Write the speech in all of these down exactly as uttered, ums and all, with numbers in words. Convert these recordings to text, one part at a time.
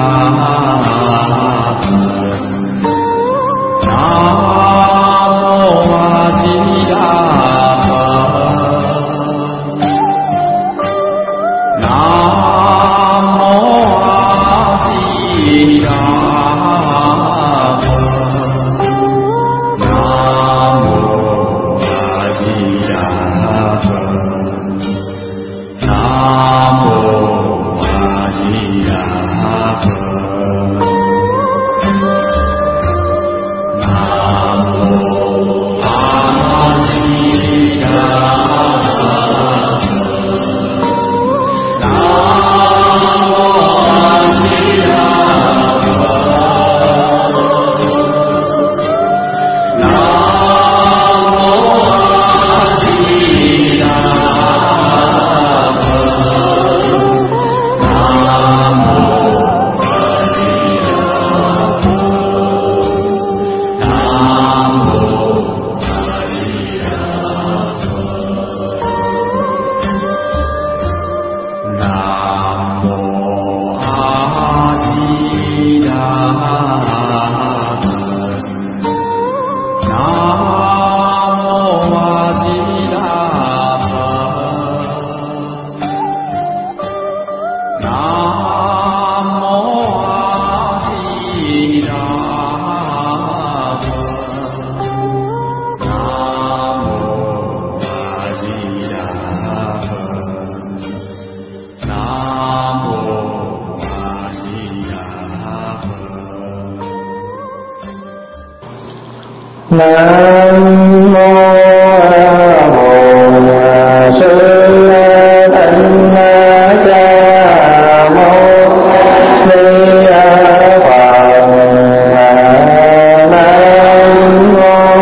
Nam mô Bổn Sư Thích Ca Mâu Ni Phật. Nam mô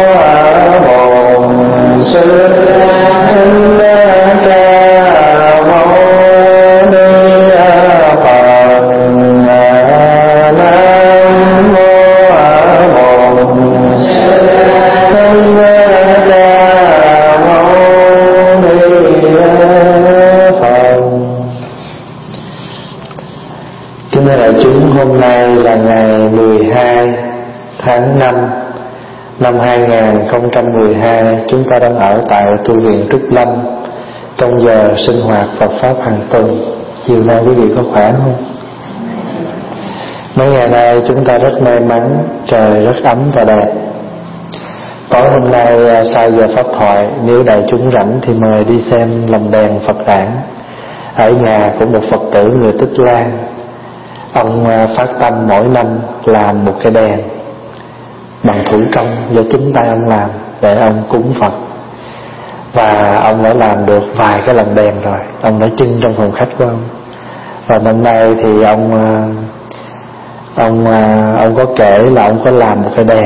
Bổn Sư Thích Ca Mâu Ni Phật. Nam mô Bổn Kính thưa đại chúng, hôm nay là ngày mười hai tháng năm năm hai nghìn không trăm mười hai. Chúng ta đang ở tại tu viện Trúc Lâm trong giờ sinh hoạt Phật Pháp hàng tuần. Chiều nay quý vị có khỏe không? Mấy ngày nay chúng ta rất may mắn, trời rất ấm và đẹp. Tối hôm nay sau giờ pháp thoại, nếu đại chúng rảnh thì mời đi xem lồng đèn Phật đản ở nhà của một Phật tử người Tích Lan. Ông phát tâm mỗi năm làm một cái đèn bằng thủ công do chính tay ông làm để ông cúng Phật. Và ông đã làm được vài cái lồng đèn rồi, ông đã trưng trong phòng khách của ông. Và năm nay thì ông ông ông có kể là ông có làm một cái đèn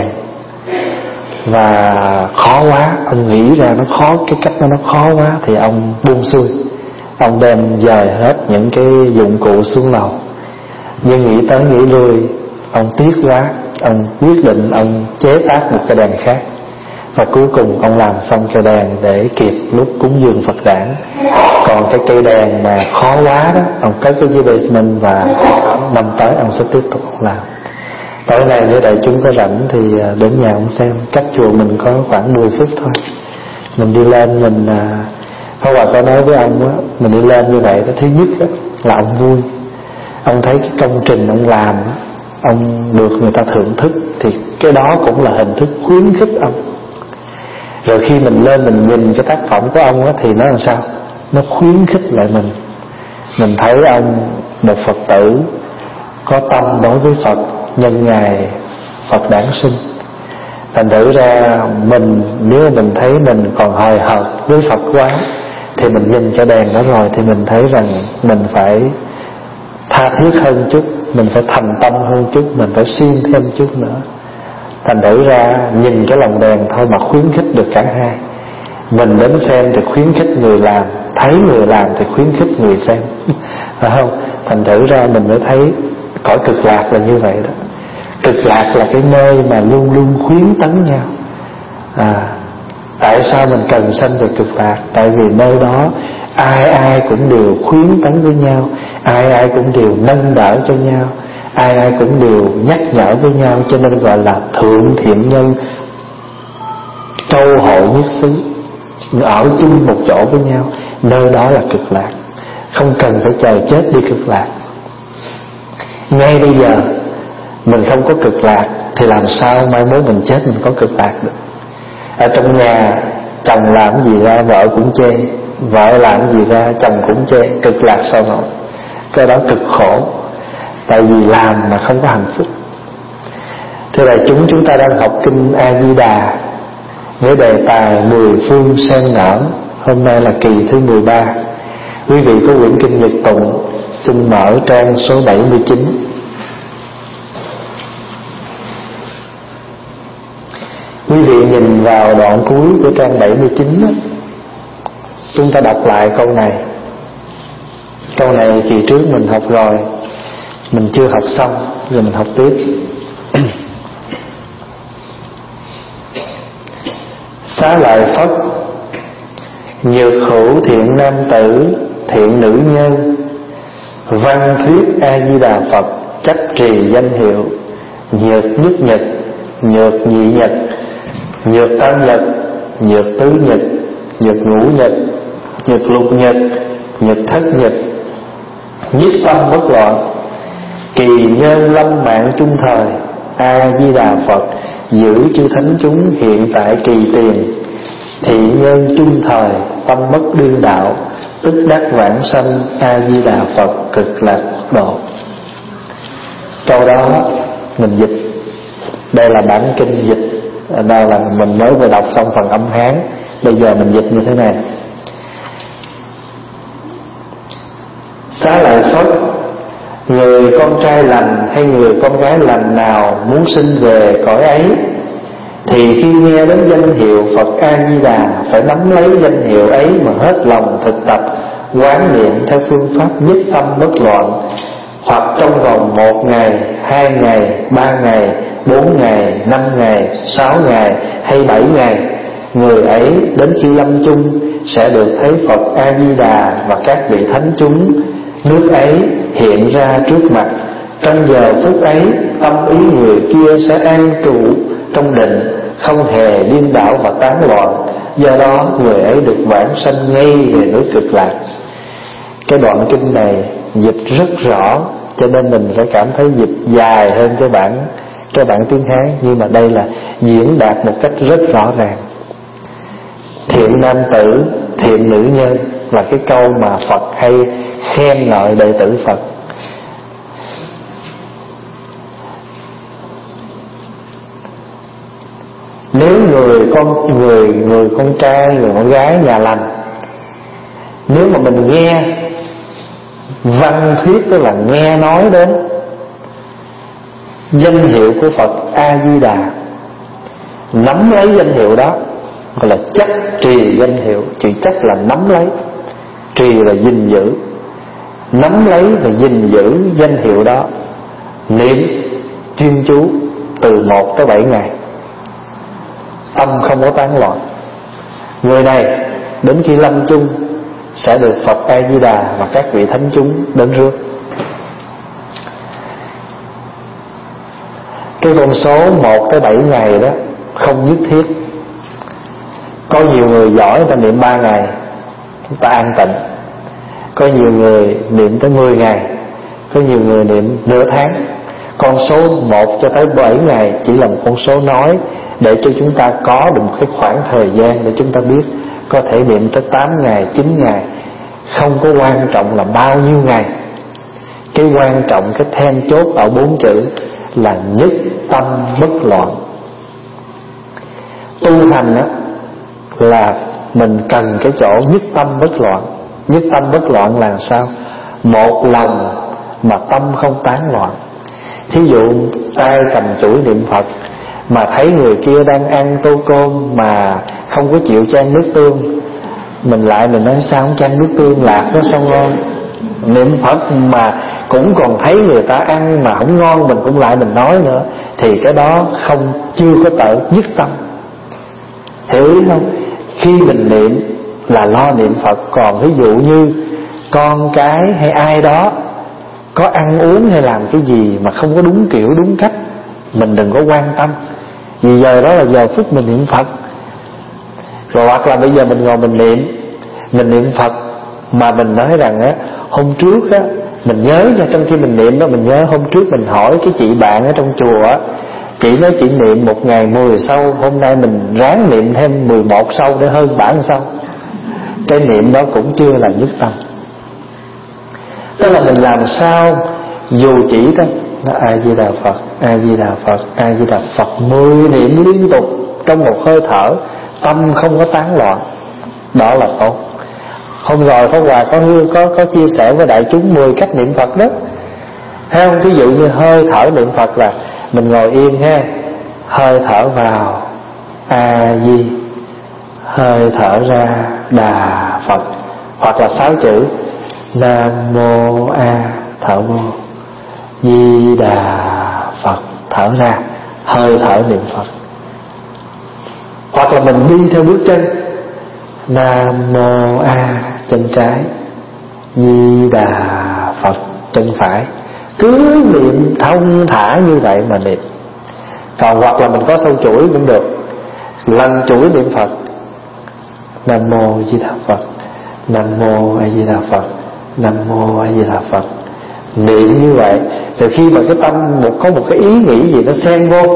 và khó quá, ông nghĩ ra nó khó, cái cách nó nó khó quá thì ông buông xuôi, ông đem dời hết những cái dụng cụ xuống lầu. Nhưng nghĩ tới nghĩ lui, ông tiếc quá, ông quyết định ông chế tác một cái đèn khác. Và cuối cùng ông làm xong cái đèn để kịp lúc cúng dường Phật đản. Còn cái cây đèn mà khó quá đó, ông cất cái dưới basement và năm tới ông sẽ tiếp tục ông làm. Tối nay nếu đại chúng có rảnh thì đến nhà ông xem. Cách chùa mình có khoảng mười phút thôi. Mình đi lên, mình Pháp Hòa có nói với ông á, mình đi lên như vậy đó, thứ nhất đó, là ông vui. Ông thấy cái công trình ông làm đó, ông được người ta thưởng thức, thì cái đó cũng là hình thức khuyến khích ông. Rồi khi mình lên mình nhìn cái tác phẩm của ông á, thì nó làm sao? Nó khuyến khích lại mình. Mình thấy ông một Phật tử có tâm đối với Phật nhân ngày Phật đản sinh. Thành thử ra mình, nếu mình thấy mình còn hời hợt với Phật quá, thì mình nhìn cái đèn đó rồi thì mình thấy rằng mình phải tha thiết hơn chút, mình phải thành tâm hơn chút, mình phải siêng thêm chút nữa. Thành thử ra nhìn cái lồng đèn thôi mà khuyến khích được cả hai. Mình đến xem thì khuyến khích người làm, thấy người làm thì khuyến khích người xem. Phải không? Thành thử ra mình mới thấy cõi cực lạc là như vậy đó. Cực lạc là cái nơi mà luôn luôn khuyến tấn nhau. À, tại sao mình cần sanh về cực lạc? Tại vì nơi đó ai ai cũng đều khuyến tấn với nhau, ai ai cũng đều nâng đỡ cho nhau, ai ai cũng đều nhắc nhở với nhau, cho nên gọi là thượng thiện nhân câu hội nhất xứ, ở chung một chỗ với nhau. Nơi đó là cực lạc, không cần phải chờ chết đi cực lạc. Ngay bây giờ mình không có cực lạc thì làm sao mai mốt mình chết mình có cực lạc được. Ở trong nhà chồng làm gì ra vợ cũng chê, vợ làm gì ra chồng cũng chê, cực lạc sao nổi. Cái đó cực khổ, tại vì làm mà không có hạnh phúc. Thế là chúng chúng ta đang học kinh A Di Đà với đề tài mười phương sen nở. Hôm nay là kỳ thứ mười ba. Quý vị có quyển kinh Nhật Tụng, xin mở trang số bảy mươi chín. Quý vị nhìn vào đoạn cuối của trang bảy mươi chín đó, chúng ta đọc lại câu này. Câu này kỳ trước mình học rồi, mình chưa học xong, rồi mình học tiếp. Xá lợi Phất, nhược hữu thiện nam tử, thiện nữ nhân, văn thuyết A Di Đà Phật, chấp trì danh hiệu, nhược nhất nhật, nhược nhị nhật, nhược tam nhật, nhược tứ nhật, nhược ngũ nhật, nhược lục nhật, nhược thất nhật, nhất tâm bất loạn, kỳ nhân lâm mạng trung thời, A Di Đà Phật giữ chư thánh chúng hiện tại kỳ tiền, thị nhân trung thời tâm bất đương đạo, tức đắc vãng sanh A Di Đà Phật cực lạc độ. Câu đó mình dịch, đây là bản kinh dịch, đây là mình mới vừa đọc xong phần âm Hán, bây giờ mình dịch như thế này. Xá lợi Phất, người con trai lành hay người con gái lành nào muốn sinh về cõi ấy, thì khi nghe đến danh hiệu Phật A Di Đà phải nắm lấy danh hiệu ấy mà hết lòng thực tập quán niệm theo phương pháp nhất tâm bất loạn, hoặc trong vòng một ngày, hai ngày, ba ngày, bốn ngày, năm ngày, sáu ngày hay bảy ngày, người ấy đến khi lâm chung sẽ được thấy Phật A Di Đà và các vị thánh chúng nước ấy hiện ra trước mặt. Trong giờ phút ấy, tâm ý người kia sẽ an trụ trong định, không hề điên đảo và tán loạn. Do đó người ấy được vãng sanh ngay về nước cực lạc. Cái đoạn kinh này dịch rất rõ, cho nên mình sẽ cảm thấy dịch dài hơn cái bản cái bản tiếng Hán, nhưng mà đây là diễn đạt một cách rất rõ ràng. Thiện nam tử, thiện nữ nhân là cái câu mà Phật hay khen ngợi đệ tử Phật. Nếu người con người người con trai, người con gái nhà lành, nếu mà mình nghe văn thuyết, tức là nghe nói đến danh hiệu của Phật A Di Đà, nắm lấy danh hiệu đó, gọi là chấp trì danh hiệu. Chữ chấp là nắm lấy, trì là gìn giữ. Nắm lấy và gìn giữ danh hiệu đó, niệm chuyên chú từ một tới bảy ngày, tâm không có tán loạn, người này đến khi lâm chung sẽ được Phật A Di Đà và các vị thánh chúng đến rước. Cái con số một tới bảy ngày đó không nhất thiết. Có nhiều người giỏi người ta niệm ba ngày chúng ta an tịnh, có nhiều người niệm tới mười ngày, có nhiều người niệm nửa tháng. Con số một cho tới bảy ngày chỉ là một con số nói, để cho chúng ta có được một cái khoảng thời gian để chúng ta biết có thể niệm tới tám ngày, chín ngày. Không có quan trọng là bao nhiêu ngày, cái quan trọng, cái then chốt ở bốn chữ là nhất tâm bất loạn. Tu hành đó là mình cần cái chỗ nhất tâm bất loạn. Nhất tâm bất loạn là sao? Một lòng mà tâm không tán loạn. Thí dụ tay cầm chuỗi niệm Phật mà thấy người kia đang ăn tô cơm mà không có chịu chan nước tương, mình lại mình nói sao không chan nước tương lạc nó sao ngon. Niệm Phật mà cũng còn thấy người ta ăn mà không ngon, mình cũng lại mình nói nữa, thì cái đó không chưa có tự nhất tâm. Hiểu ý không? Khi mình niệm là lo niệm Phật, còn ví dụ như con cái hay ai đó có ăn uống hay làm cái gì mà không có đúng kiểu đúng cách, mình đừng có quan tâm, vì giờ đó là giờ phút mình niệm Phật. Rồi hoặc là bây giờ mình ngồi mình niệm, mình niệm Phật mà mình nói rằng á, hôm trước á, mình nhớ nha, trong khi mình niệm đó, mình nhớ hôm trước mình hỏi cái chị bạn ở trong chùa á, chị nói chị niệm một ngày mười sâu, hôm nay mình ráng niệm thêm mười một sâu để hơn bả một sâu. Cái niệm đó cũng chưa là nhất tâm. Tức là mình làm sao dù chỉ đó A Di Đà Phật, A Di Đà Phật, A Di Đà Phật mười niệm liên tục trong một hơi thở, tâm không có tán loạn, đó là tốt. Hôm rồi Pháp Hòa có có có chia sẻ với đại chúng mười cách niệm Phật đó, thấy không? Ví dụ như hơi thở niệm Phật là mình ngồi yên ha, hơi thở vào A Di, hơi thở ra Đà Phật, hoặc là sáu chữ Nam Mô A, thở vô, Di Đà Phật, thở ra, hơi thở niệm Phật. Hoặc là mình đi theo bước chân, Nam Mô A chân trái, Di Đà Phật chân phải, cứ niệm thông thả như vậy mà niệm. Còn hoặc là mình có sâu chuỗi cũng được, lần chuỗi niệm Phật, Nam Mô Di Đà Phật, Nam Mô A Di Đà Phật, Nam Mô A Di Đà Phật. Niệm như vậy, rồi khi mà cái tâm một có một cái ý nghĩ gì nó xen vô,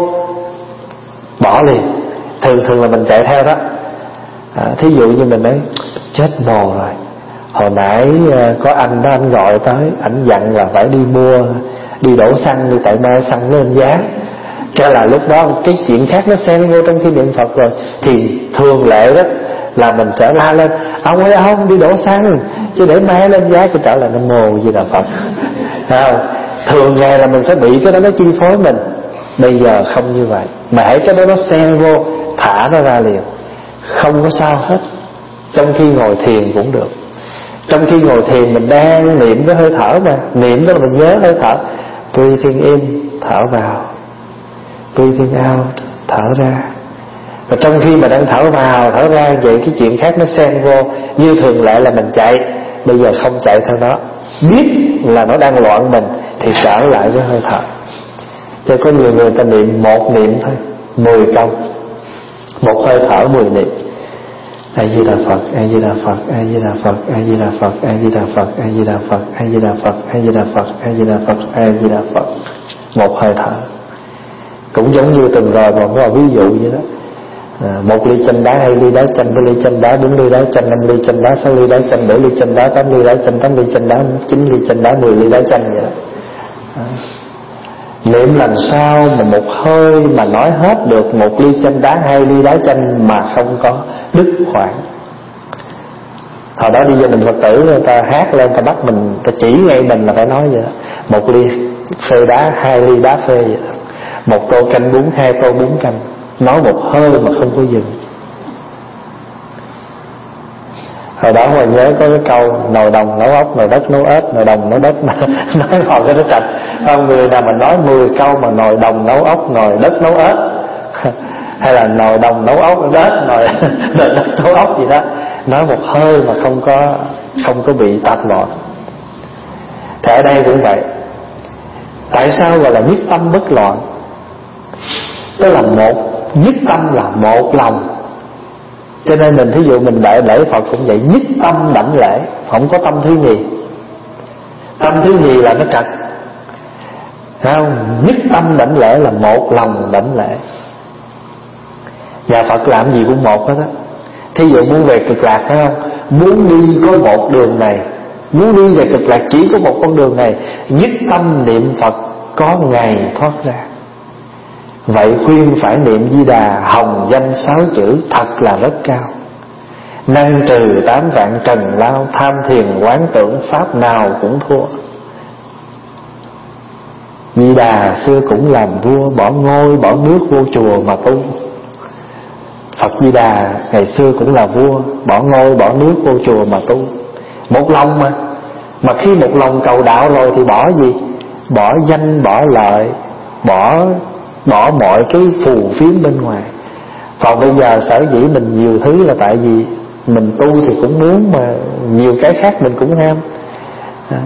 bỏ liền. Thường thường là mình chạy theo đó. à, Thí dụ như mình nói chết mồ rồi, hồi nãy có anh đó, anh gọi tới, ảnh dặn là phải đi mua, đi đổ xăng đi, tại mai xăng lên giá. Cái là lúc đó cái chuyện khác nó xen vô trong khi niệm Phật rồi, thì thường lệ đó là mình sẽ la lên, ông ơi ông đi đổ xăng, chứ để mai lên giá. Cái trở lại Nam Mô Di Đà Phật. Không? Thường ngày là mình sẽ bị cái đó nó chi phối mình. Bây giờ không như vậy, mà hãy cái đó nó xen vô, thả nó ra liền, không có sao hết. Trong khi ngồi thiền cũng được. Trong khi ngồi thiền mình đang niệm cái hơi thở mà, niệm đó là mình nhớ hơi thở, breathing in, thở vào, breathing out, thở ra. Và trong khi mà đang thở vào thở ra vậy, cái chuyện khác nó xen vô. Như thường lệ là mình chạy, bây giờ không chạy theo nó, biết là nó đang loạn mình thì trở lại với hơi thở. Cho có nhiều người ta niệm một niệm thôi, mười câu, một hơi thở mười niệm. A Di Đà Phật, A Di Đà Phật, A Di Đà Phật, A Di Đà Phật, A Di Đà Phật, A Di Đà Phật, A Di Đà Phật, A Di Đà Phật, A Di Đà Phật, A Di Đà Phật. Một hơi thở. Cũng giống như từng rồi mà có ví dụ vậy đó. À, một ly chanh đá, hai ly đá chanh, ba ly chanh đá, bốn ly đá chanh, năm ly chanh đá, sáu ly đá chanh, bảy ly chanh đá, tám ly đá chanh, tám ly chanh đá, chín ly chanh đá, mười ly đá chanh vậy đó. À, niệm làm sao mà một hơi mà nói hết được một ly chanh đá, hai ly đá chanh mà không có đứt khoảng. Hồi đó đi gia đình Phật tử, người ta hát lên, ta bắt mình, ta chỉ ngay mình là phải nói vậy đó. Một ly phê đá, hai ly đá phê vậy đó. Một tô canh bún, hai tô bún canh. Nói một hơi mà không có dừng. Hồi đó mà nhớ có cái câu nồi đồng nấu ốc, nồi đất nấu ếch, nồi đồng nấu đất nói hồi cái nó trạch. Không, người nào mà nói mười câu mà nồi đồng nấu ốc, nồi đất nấu ếch, hay là nồi đồng nấu ốc, ếch, nồi, nồi đất nấu ốc gì đó, nói một hơi mà không có không có bị tạp loạn. Thì ở đây cũng vậy. Tại sao gọi là nhất tâm bất loạn? Tức là một nhất tâm là một lòng. Cho nên mình thí dụ mình đại lễ Phật cũng vậy, nhất tâm đảnh lễ, không có tâm thứ nhì. Tâm thứ nhì là nó trật, không? Nhất tâm đảnh lễ là một lòng đảnh lễ. Nhà Phật làm gì cũng một hết á. Thí dụ muốn về cực lạc phải không? Muốn đi có một đường này, muốn đi về cực lạc chỉ có một con đường này. Nhất tâm niệm Phật có ngày thoát ra. Vậy khuyên phải niệm Di Đà hồng danh sáu chữ thật là rất cao. Năng trừ tám vạn trần lao, tham thiền quán tưởng pháp nào cũng thua. Di Đà xưa cũng làm vua, bỏ ngôi bỏ nước vô chùa mà tu. Phật Di Đà ngày xưa cũng là vua, bỏ ngôi bỏ nước vô chùa mà tu. Một lòng mà. Mà khi một lòng cầu đạo rồi thì bỏ gì? Bỏ danh, bỏ lợi, Bỏ bỏ mọi cái phù phiếm bên ngoài. Còn bây giờ sở dĩ mình nhiều thứ là tại vì mình tu thì cũng muốn, mà nhiều cái khác mình cũng ham.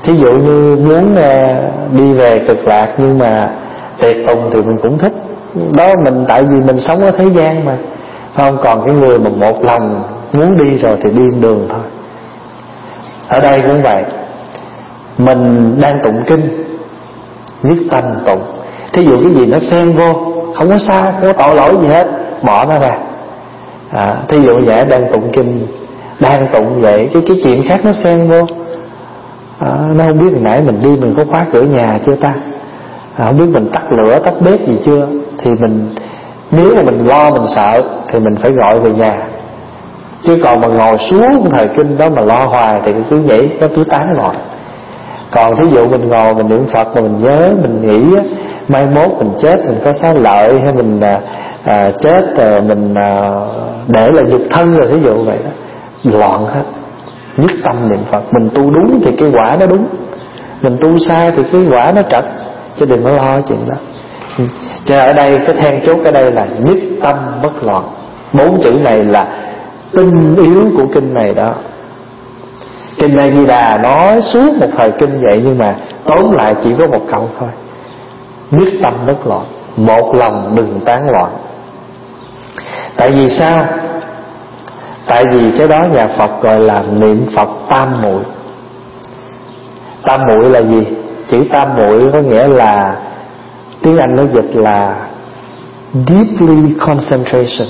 Thí dụ như muốn đi về cực lạc nhưng mà tiệc tùng thì mình cũng thích. Đó mình tại vì mình sống ở thế gian mà, phải không? Còn cái người mà một lòng muốn đi rồi thì điên đường thôi. Ở đây cũng vậy, mình đang tụng kinh, nhất tâm tụng. Thí dụ cái gì nó xen vô, không có sao, không có tội lỗi gì hết, bỏ nó ra. à, Thí dụ vậy, đang tụng kinh, đang tụng vậy, cái cái chuyện khác nó xen vô. à, Nó không biết hồi nãy mình đi mình có khóa cửa nhà chưa ta, à, không biết mình tắt lửa tắt bếp gì chưa. Thì mình, nếu mà mình lo mình sợ thì mình phải gọi về nhà. Chứ còn mà ngồi xuống thời kinh đó mà lo hoài thì cứ vậy, nó cứ tán loạn. Còn thí dụ mình ngồi mình niệm Phật mà mình nhớ, mình nghĩ á, mai mốt mình chết mình có xá lợi, hay mình à, à, chết à, mình à, để là nhục thân rồi, thí dụ vậy đó, loạn hết. Nhất tâm niệm Phật, mình tu đúng thì cái quả nó đúng, mình tu sai thì cái quả nó trật, chứ đừng có lo chuyện đó. Cho ở đây cái then chốt ở đây là nhất tâm bất loạn. Bốn chữ này là tinh yếu của kinh này đó. Kinh A Di Đà nói suốt một thời kinh vậy, nhưng mà tóm lại chỉ có một câu thôi: nhất tâm bất loạn, một lòng đừng tán loạn. Tại vì sao? Tại vì cái đó nhà Phật gọi là niệm Phật tam muội. Tam muội là gì? Chữ tam muội có nghĩa là, tiếng Anh nó dịch là deeply concentration,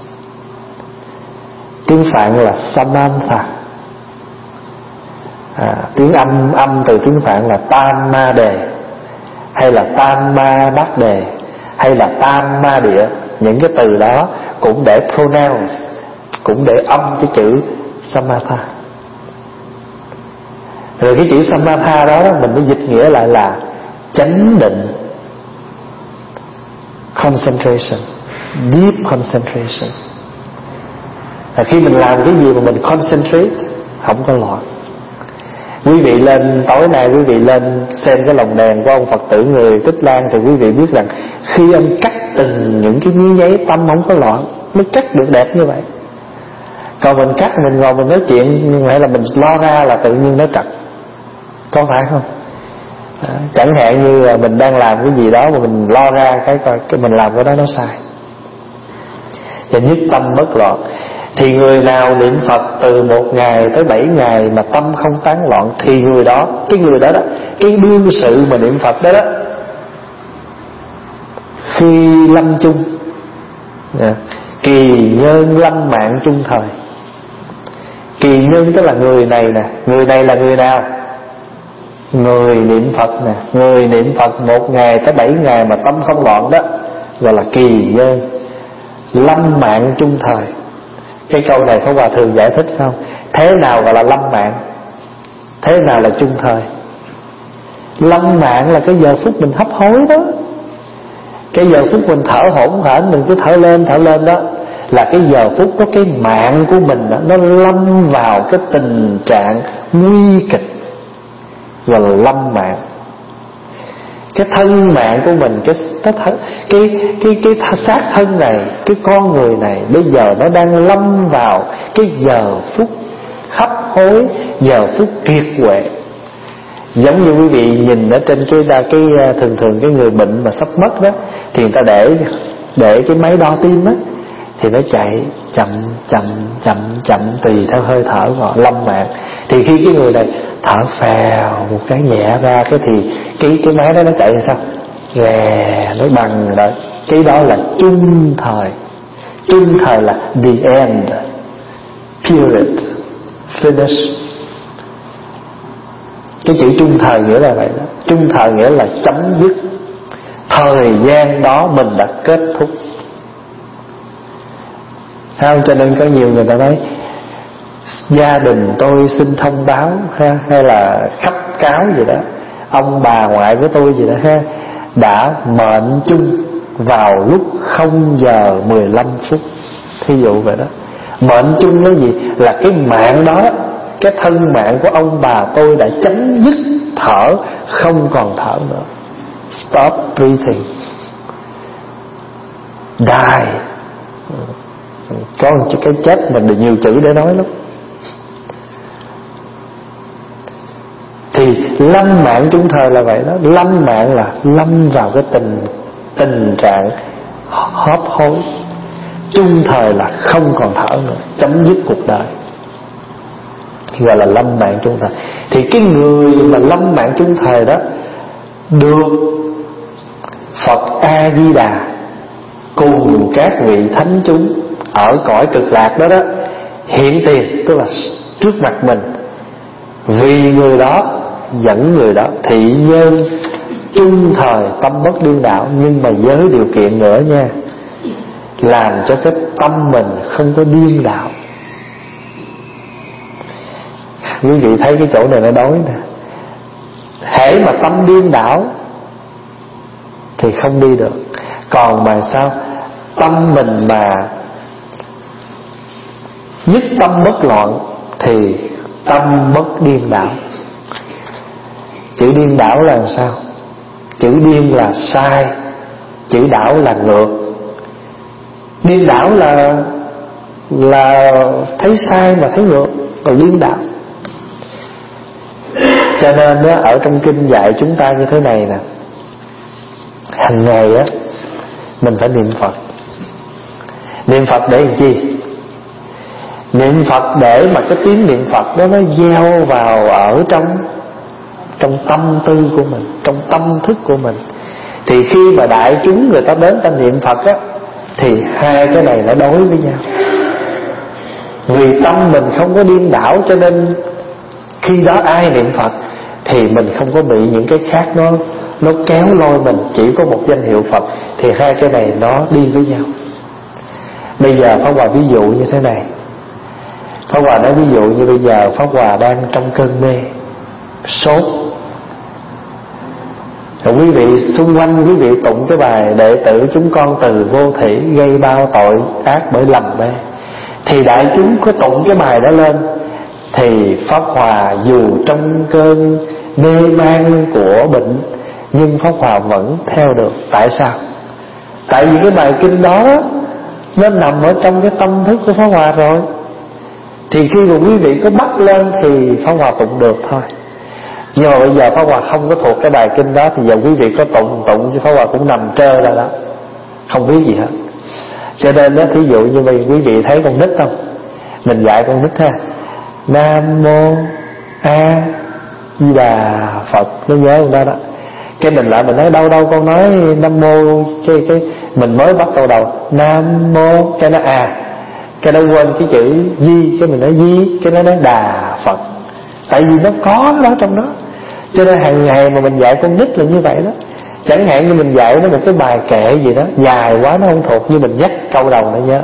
tiếng Phạn là Samantha. à, Tiếng âm âm từ tiếng Phạn là Tam Ma Đề, hay là Tam Ma Bát Đề, hay là Tam Ma Địa. Những cái từ đó cũng để pronounce, cũng để âm cái chữ Samatha. Rồi cái chữ Samatha đó mình mới dịch nghĩa lại là chánh định, concentration, deep concentration. Và khi mình làm cái gì mà mình concentrate, không có loạn. Quý vị lên, tối nay quý vị lên xem cái lồng đèn của ông Phật tử người Tích Lan, thì quý vị biết rằng khi ông cắt từng những cái miếng giấy, tâm không có loạn, mới cắt được đẹp như vậy. Còn mình cắt, mình ngồi mình nói chuyện, nhưng hay là mình lo ra là tự nhiên nó trật, có phải không? À, chẳng hạn như là mình đang làm cái gì đó mà mình lo ra cái, cái mình làm cái đó nó sai. Và nhất tâm bất loạn. Thì người nào niệm Phật từ một ngày tới bảy ngày mà tâm không tán loạn, thì người đó, cái người đó đó, cái đương sự mà niệm Phật đó đó, khi lâm chung, yeah, kỳ nhân lâm mạng chung thời. Kỳ nhân tức là người này nè. Người này là người nào? Người niệm Phật nè. Người niệm Phật một ngày tới bảy ngày mà tâm không loạn đó, gọi là kỳ nhân lâm mạng chung thời. Cái câu này Pháp Hòa thường giải thích không? Thế nào gọi là lâm mạng? Thế nào là chung thời? Lâm mạng là cái giờ phút mình hấp hối đó, cái giờ phút mình thở hổn hển, mình cứ thở lên thở lên đó, là cái giờ phút đó cái mạng của mình đó, nó lâm vào cái tình trạng nguy kịch, gọi là lâm mạng. Cái thân mạng của mình, cái cái cái cái, cái, cái xác thân này, cái con người này bây giờ nó đang lâm vào cái giờ phút hấp hối, giờ phút kiệt quệ. Giống như quý vị nhìn ở trên cái cái thường thường cái người bệnh mà sắp mất đó, thì người ta để để cái máy đo tim á, thì nó chạy chậm chậm chậm chậm tùy theo hơi thở của lâm mạng. Thì khi cái người này thở phèo một cái nhẹ ra, cái thì cái cái máy đó nó chạy là sao? Ghè, nó bằng đó. Cái đó là chung thời. Chung thời là the end, period, finish. Cái chữ chung thời nghĩa là vậy đó. Chung thời nghĩa là chấm dứt. Thời gian đó mình đã kết thúc. Sao? Cho nên có nhiều người ta nói gia đình tôi xin thông báo ha, hay là khắp cáo gì đó, ông bà ngoại của tôi gì đó ha, đã mệnh chung vào lúc không giờ mười lăm phút. Thí dụ vậy đó. Mệnh chung nó gì? Là cái mạng đó, cái thân mạng của ông bà tôi đã chấm dứt thở, không còn thở nữa. Stop breathing, die. Có một cái chết mình được nhiều chữ để nói lắm. Thì Lâm mạng chung thời là vậy đó. Lâm mạng là lâm vào cái tình tình trạng hấp hối. Chung thời là không còn thở nữa, chấm dứt cuộc đời, gọi là lâm mạng chung thời. Thì cái người mà lâm mạng chung thời đó được Phật A Di Đà cùng các vị thánh chúng ở cõi cực lạc đó đó hiện tiền, tức là trước mặt mình, vì người đó dẫn người đó thị nhân chung thời tâm bất điên đảo. Nhưng mà với điều kiện nữa nha, làm cho cái tâm mình không có điên đảo. Quý vị thấy cái chỗ này nó đối nè, hễ mà tâm điên đảo thì không đi được. Còn mà sao tâm mình mà nhất tâm bất loạn thì tâm bất điên đảo. Chữ điên đảo là sao? Chữ điên là sai, chữ đảo là ngược. Điên đảo là là thấy sai mà thấy ngược, còn điên đảo. Cho nên đó, ở trong kinh dạy chúng ta như thế này nè, hàng ngày á mình phải niệm Phật. Niệm Phật để làm chi? Niệm Phật để mà cái tiếng niệm Phật đó nó gieo vào ở trong trong tâm tư của mình, trong tâm thức của mình. Thì khi mà đại chúng người ta đến ta niệm Phật á, thì hai cái này nó đối với nhau. Vì tâm mình không có điên đảo, cho nên khi đó ai niệm Phật thì mình không có bị những cái khác nó nó kéo lôi mình, chỉ có một danh hiệu Phật. Thì hai cái này nó đi với nhau. Bây giờ Pháp Hòa ví dụ như thế này. Pháp Hòa nói ví dụ như bây giờ Pháp Hòa đang trong cơn mê, sốt. Rồi quý vị xung quanh quý vị tụng cái bài đệ tử chúng con từ vô thủy gây bao tội ác bởi lầm mê. Thì đại chúng có tụng cái bài đó lên, thì Pháp Hòa dù trong cơn mê man của bệnh, nhưng Pháp Hòa vẫn theo được. Tại sao? Tại vì cái bài kinh đó nó nằm ở trong cái tâm thức của Pháp Hòa rồi. Thì khi mà quý vị có bắt lên thì Pháp Hòa tụng được thôi. Nhưng mà bây giờ Pháp Hòa không có thuộc cái bài kinh đó, thì giờ quý vị có tụng tụng chứ Pháp Hòa cũng nằm trơ ra đó, không biết gì hết. Cho nên đó, thí dụ như vậy, quý vị thấy con nít không? Mình dạy con nít ha, Nam Mô A Di Đà Phật, nó nhớ con đó đó. Cái mình lại mình nói đâu đâu con nói Nam Mô, cái cái mình mới bắt câu đầu Nam Mô, cái nó à, cái nó quên cái chữ Di, cái mình nói Di, cái nó nói Đà Phật. Tại vì nó có đó trong đó. Cho nên hàng ngày mà mình dạy con nít là như vậy đó. Chẳng hạn như mình dạy nó một cái bài kệ gì đó dài quá nó không thuộc, như mình nhắc câu đầu nó nhớ.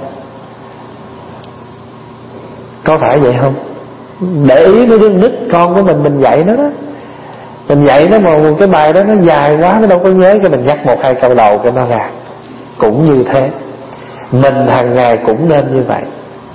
Có phải vậy không? Để ý mấy đứa nít con của mình, mình dạy nó đó. Mình dạy nó mà một cái bài đó nó dài quá nó đâu có nhớ, cái mình nhắc một hai câu đầu cái nó ra. Cũng như thế, mình hàng ngày cũng nên như vậy.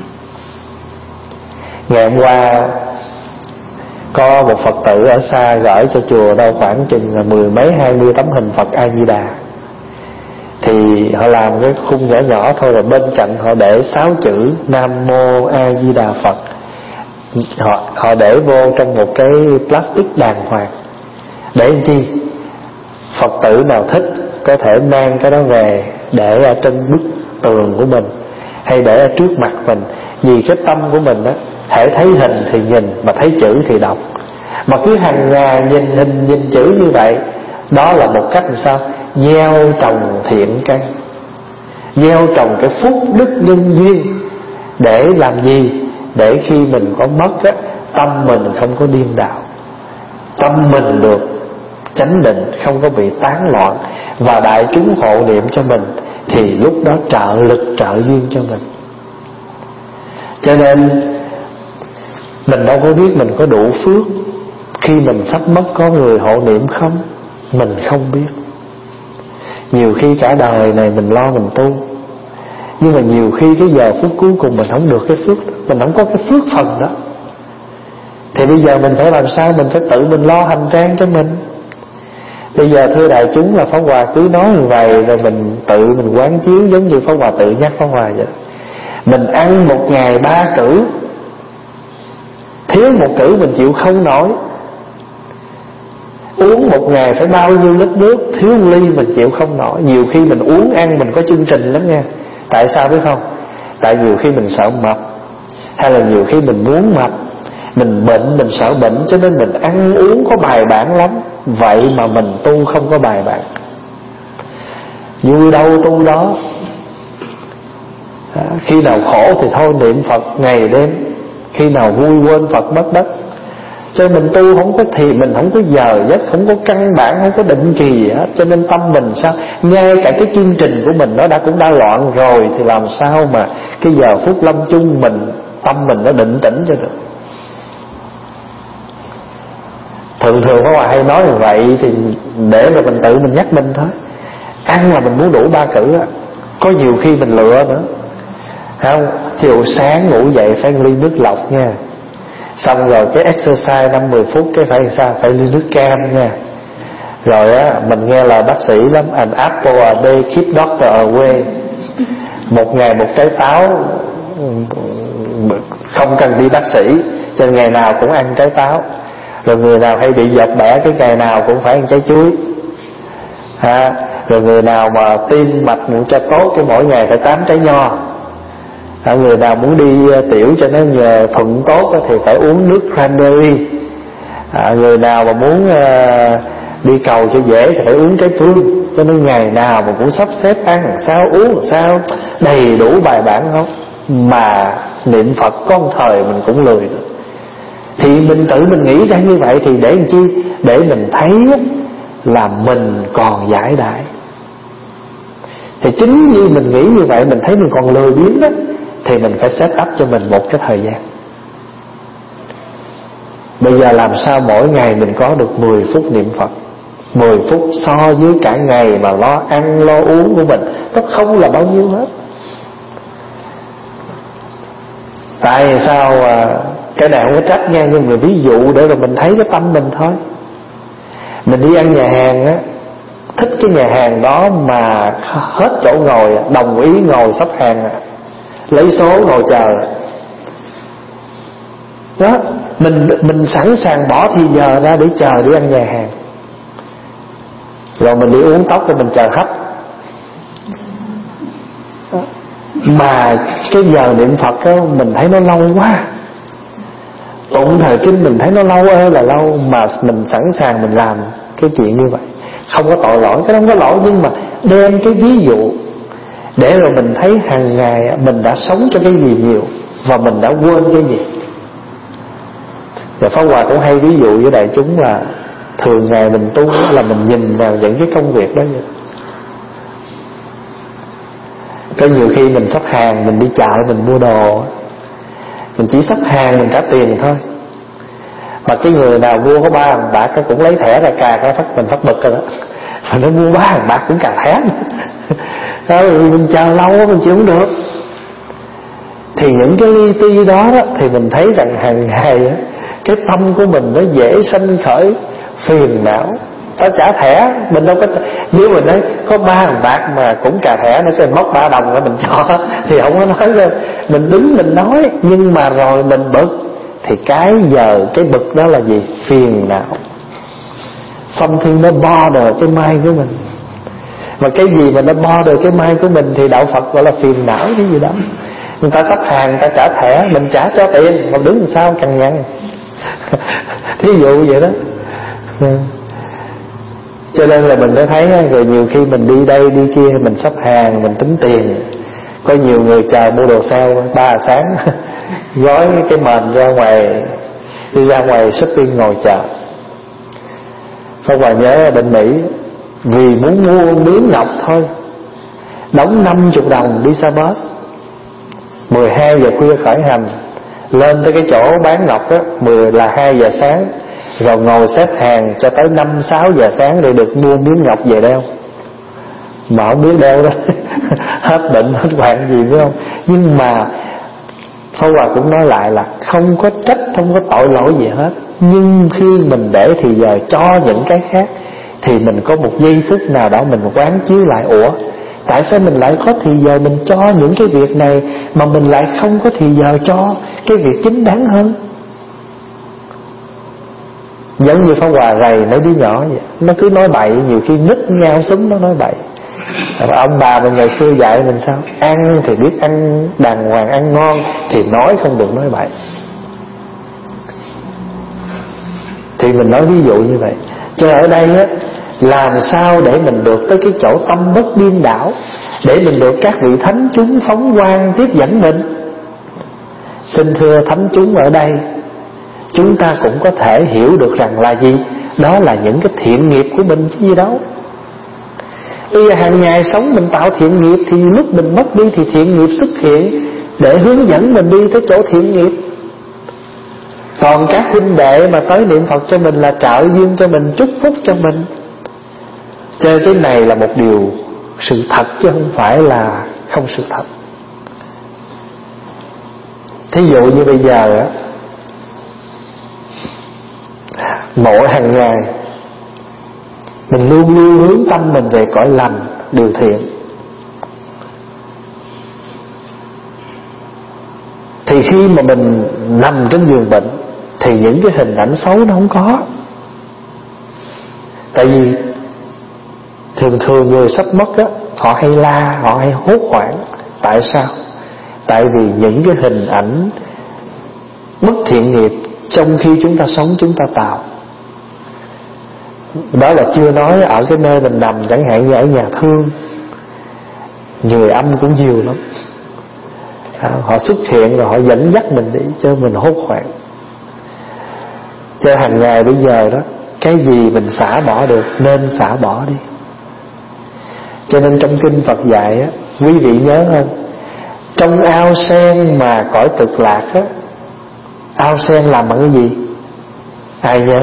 Ngày hôm qua có một Phật tử ở xa gửi cho chùa đâu khoảng chừng là mười mấy hai mươi tấm hình Phật A Di Đà. Thì họ làm cái khung nhỏ nhỏ thôi, rồi bên cạnh họ để sáu chữ Nam Mô A Di Đà Phật. Họ họ để vô trong một cái plastic đàng hoàng. Để làm chi? Phật tử nào thích có thể mang cái đó về để ở trên bức tường của mình, hay để ở trước mặt mình. Vì cái tâm của mình đó, hễ thấy hình thì nhìn, mà thấy chữ thì đọc. Mà cứ hàng ngày nhìn hình nhìn chữ như vậy, đó là một cách làm sao? Gieo trồng thiện căn, gieo trồng cái phúc đức nhân duyên. Để làm gì? Để khi mình có mất á, tâm mình không có điên đảo, tâm mình được chánh định, không có bị tán loạn, và đại chúng hộ niệm cho mình, thì lúc đó trợ lực trợ duyên cho mình. Cho nên mình đâu có biết mình có đủ phước khi mình sắp mất có người hộ niệm không. Mình không biết. Nhiều khi cả đời này mình lo mình tu, nhưng mà nhiều khi cái giờ phút cuối cùng mình không được cái phước đó, mình không có cái phước phần đó. Thì bây giờ mình phải làm sao? Mình phải tự mình lo hành trang cho mình. Bây giờ thưa đại chúng là Pháp Hòa cứ nói như vậy, rồi mình tự mình quán chiếu, giống như Pháp Hòa tự nhắc Pháp Hòa vậy. Mình ăn một ngày ba cữ, thiếu một cữ mình chịu không nổi. Uống một ngày phải bao nhiêu lít nước, thiếu ly mình chịu không nổi. Nhiều khi mình uống ăn mình có chương trình lắm nha. Tại sao biết không? Tại nhiều khi mình sợ mập, hay là nhiều khi mình muốn mập, mình bệnh, mình sợ bệnh, cho nên mình ăn uống có bài bản lắm. Vậy mà mình tu không có bài bản. Vui đâu tu đó. à, Khi nào khổ thì thôi niệm Phật ngày đêm, khi nào vui quên Phật mất đất. Cho mình tu không có thì mình không có giờ giấc, không có căn bản, không có định kỳ gì hết. Cho nên tâm mình sao, ngay cả cái chương trình của mình nó đã cũng đã loạn rồi, thì làm sao mà cái giờ phút lâm chung mình, tâm mình nó định tĩnh cho được. Thường thường có ai hay nói như vậy thì để rồi mình tự mình nhắc mình thôi. Ăn là mình muốn đủ ba cử á. Có nhiều khi mình lựa nữa, không? Chiều sáng ngủ dậy phải ly nước lọc nha. Xong rồi cái exercise năm mười phút cái phải sao? Phải ly nước cam nha. Rồi á, mình nghe lời bác sĩ lắm, an apple a day keep doctor away. Một ngày một trái táo, không cần đi bác sĩ, cho nên ngày nào cũng ăn trái táo. Rồi người nào hay bị dập bẻ cái ngày nào cũng phải ăn trái chuối. ha. Rồi người nào mà tim mạch muốn cho tốt cái mỗi ngày phải tám trái nho. à, Người nào muốn đi tiểu cho nó nhờ thuận tốt thì phải uống nước cranberry. à, Người nào mà muốn uh, đi cầu cho dễ thì phải uống trái phương. Cho nên ngày nào mà cũng sắp xếp ăn làm sao, uống làm sao, đầy đủ bài bản không. Mà niệm Phật có một thời mình cũng lười được. Thì mình tự mình nghĩ ra như vậy thì để làm chi? Để mình thấy là mình còn giải đại. Thì chính như mình nghĩ như vậy, mình thấy mình còn lười biếng đó, thì mình phải set up cho mình một cái thời gian. Bây giờ làm sao mỗi ngày mình có được mười phút niệm Phật. Mười phút so với cả ngày mà lo ăn lo uống của mình, nó không là bao nhiêu hết. Tại sao cái này không có trách nha, nhưng mà ví dụ để rồi mình thấy cái tâm mình thôi. Mình đi ăn nhà hàng á, thích cái nhà hàng đó mà hết chỗ ngồi, đồng ý ngồi sắp hàng, lấy số ngồi chờ đó. Mình mình sẵn sàng bỏ thì giờ ra để chờ đi ăn nhà hàng. Rồi mình đi uống tóc rồi mình chờ hấp. Mà cái giờ niệm Phật đó, mình thấy nó lâu quá. Tụng thời kinh mình thấy nó lâu ơi là lâu. Mà mình sẵn sàng mình làm cái chuyện như vậy. Không có tội lỗi, cái đó không có lỗi. Nhưng mà đem cái ví dụ để rồi mình thấy hàng ngày mình đã sống cho cái gì nhiều, và mình đã quên cái gì. Và Pháp Hòa cũng hay ví dụ với đại chúng là thường ngày mình tu là mình nhìn vào những cái công việc đó vậy. Có nhiều khi mình xách hàng, mình đi chợ mình mua đồ, mình chỉ xách hàng mình trả tiền thôi. Mà cái người nào mua có ba hàng bạc cũng lấy thẻ ra cà cái phát mình phát bực rồi đó. Mà nó mua ba hàng bạc cũng cà thẻ đó, mình chờ lâu mình chịu không được. Thì những cái li ti đó, đó thì mình thấy rằng hàng ngày đó, cái tâm của mình nó dễ sanh khởi phiền não. Ta trả thẻ mình đâu có, nếu mình nói có ba hàng bạc mà cũng cà thẻ nó trên móc ba đồng rồi mình cho thì không có nói đâu. Mình đứng mình nói, nhưng mà rồi mình bực. Thì cái giờ cái bực đó là gì? Phiền não. Something nó bother cái mind của mình. Mà cái gì mà nó bother cái mind của mình thì đạo Phật gọi là phiền não cái gì đó. Người ta sắp hàng, người ta trả thẻ, mình trả cho tiền, mà đứng làm sao cằn nhằn. Thí dụ vậy đó. Cho nên là mình mới thấy rồi nhiều khi mình đi đây đi kia, mình sắp hàng, mình tính tiền. Có nhiều người chờ mua đồ sale ba giờ sáng gói cái mền ra ngoài, đi ra ngoài shopping ngồi chờ. Pháp Hòa nhớ ở bên Mỹ, vì muốn mua miếng ngọc thôi, đóng năm mươi đồng đi xe bus, mười hai giờ khuya khởi hành, lên tới cái chỗ bán ngọc đó mười là hai giờ sáng, rồi ngồi xếp hàng cho tới năm sáu giờ sáng để được mua miếng ngọc về đeo. Mà không biết đeo đó hết bệnh hết hoạn gì phải không. Nhưng mà Pháp Hòa cũng nói lại là không có trách, không có tội lỗi gì hết. Nhưng khi mình để thì giờ cho những cái khác, thì mình có một giây phút nào đó mình quán chiếu lại, ủa tại sao mình lại có thì giờ mình cho những cái việc này, mà mình lại không có thì giờ cho cái việc chính đáng hơn. Giống như pháo hòa rầy mấy đứa nhỏ vậy, nó cứ nói bậy, nhiều khi nít ngao súng nó nói bậy. Ông bà mình ngày xưa dạy mình sao? Ăn thì biết ăn đàng hoàng, ăn ngon, thì nói không được nói bậy. Thì mình nói ví dụ như vậy. Cho ở đây á, làm sao để mình được tới cái chỗ tâm bất điên đảo, để mình được các vị thánh chúng phóng quang tiếp dẫn mình? Xin thưa thánh chúng ở đây, chúng ta cũng có thể hiểu được rằng là gì? Đó là những cái thiện nghiệp của mình chứ gì đâu. Bây giờ hàng ngày sống mình tạo thiện nghiệp, thì lúc mình mất đi thì thiện nghiệp xuất hiện để hướng dẫn mình đi tới chỗ thiện nghiệp. Còn các huynh đệ mà tới niệm Phật cho mình là trợ duyên cho mình, chúc phúc cho mình. Cho nên cái này là một điều sự thật chứ không phải là không sự thật. Thí dụ như bây giờ á, mỗi hàng ngày mình luôn luôn hướng tâm mình về cõi lành, điều thiện, thì khi mà mình nằm trên giường bệnh thì những cái hình ảnh xấu nó không có. Tại vì thường thường người sắp mất á, họ hay la, họ hay hốt hoảng. Tại sao? Tại vì những cái hình ảnh bất thiện nghiệp trong khi chúng ta sống chúng ta tạo. Đó là chưa nói ở cái nơi mình nằm, chẳng hạn như ở nhà thương, người âm cũng nhiều lắm. Họ xuất hiện rồi họ dẫn dắt mình đi cho mình hốt hoảng. Cho hàng ngày bây giờ đó, cái gì mình xả bỏ được nên xả bỏ đi. Cho nên trong kinh Phật dạy á, quý vị nhớ không? Trong ao sen mà cõi cực lạc á, ao sen làm bằng cái gì? Ai nhớ?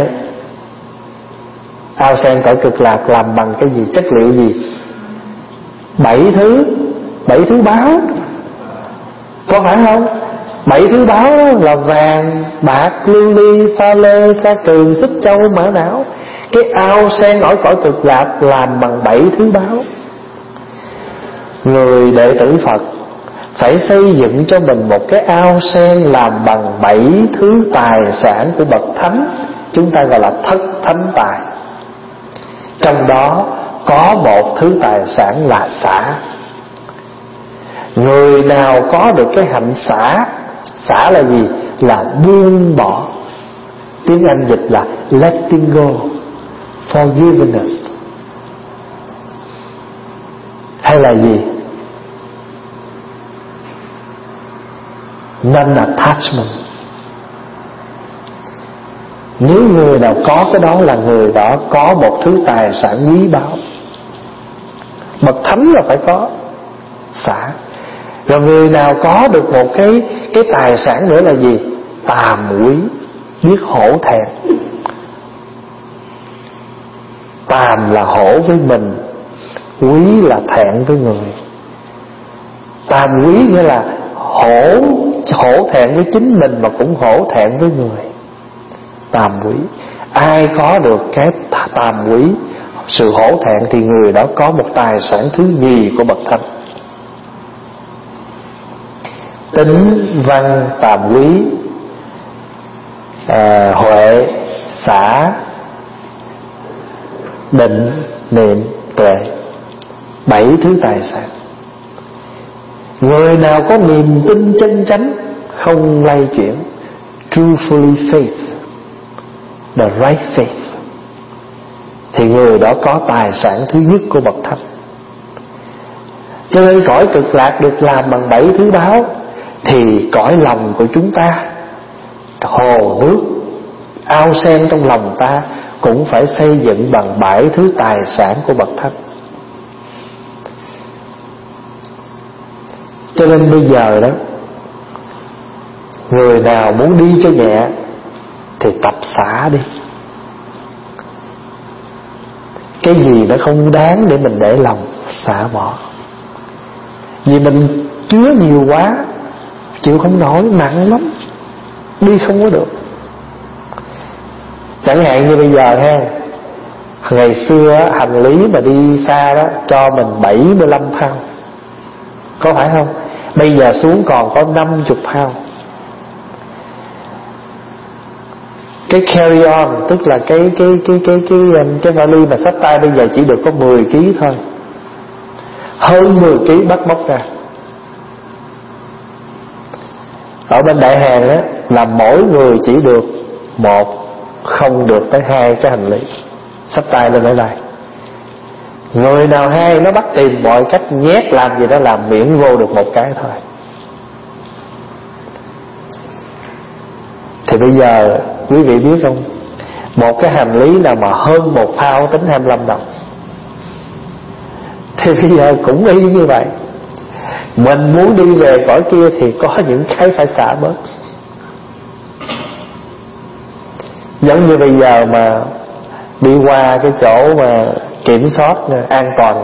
Ao sen cõi cực lạc làm bằng cái gì? Chất liệu gì? Bảy thứ Bảy thứ báo. Có phải không? Bảy thứ báo là vàng, bạc, lưu ly, pha lê, sa cừ, xích châu, mã não. Cái ao sen ở cõi cực lạc làm bằng bảy thứ báo. Người đệ tử Phật phải xây dựng cho mình một cái ao sen làm bằng bảy thứ tài sản của bậc thánh, chúng ta gọi là thất thánh tài. Trong đó có một thứ tài sản là xả. Người nào có được cái hạnh xả, xả là gì? Là buông bỏ. Tiếng Anh dịch là letting go, forgiveness. Hay là gì? Non-attachment. Nếu người nào có cái đó là người đó có một thứ tài sản quý báu. Bậc thánh là phải có xả. Rồi người nào có được một cái cái tài sản nữa là gì? Tàm quý, biết hổ thẹn. Tàm là hổ với mình, quý là thẹn với người. Tàm quý nghĩa là hổ hổ thẹn với chính mình mà cũng hổ thẹn với người. Tàm quý. Ai có được cái tàm quý, sự hổ thẹn, thì người đó có một tài sản thứ nhì của bậc thánh. Tính văn tàm quý, à, huệ xả định niệm tuệ. Bảy thứ tài sản. Người nào có niềm tin chân chánh, không lay chuyển, truthfully faith, the right faith, thì người đó có tài sản thứ nhất của bậc thánh. Cho nên cõi cực lạc được làm bằng bảy thứ báo, thì cõi lòng của chúng ta, hồ nước, ao sen trong lòng ta cũng phải xây dựng bằng bảy thứ tài sản của bậc thánh. Cho nên bây giờ đó, người nào muốn đi cho nhẹ thì tập xả đi. Cái gì nó không đáng để mình để lòng, xả bỏ. Vì mình chứa nhiều quá, chịu không nổi, nặng lắm, đi không có được. Chẳng hạn như bây giờ ha, ngày xưa hành lý mà đi xa đó cho mình bảy mươi lăm pound, có phải không? Bây giờ xuống còn có năm mươi pound. Cái carry on tức là cái cái cái cái cái cái, cái vali mà xách tay bây giờ chỉ được có mười ký thôi, hơn mười ký bắt móc ra. Ở bên Đại Hàn á là mỗi người chỉ được một, không được tới hai cái hành lý xách tay lên ở đây. Người nào hai nó bắt tìm mọi cách nhét làm gì đó làm, miễn vô được một cái thôi. Thì bây giờ quý vị biết không, một cái hành lý nào mà hơn một phao tính hai mươi lăm đồng. Thì bây giờ cũng y như vậy. Mình muốn đi về cõi kia thì có những cái phải xả bớt. Giống như bây giờ mà đi qua cái chỗ mà kiểm soát an toàn.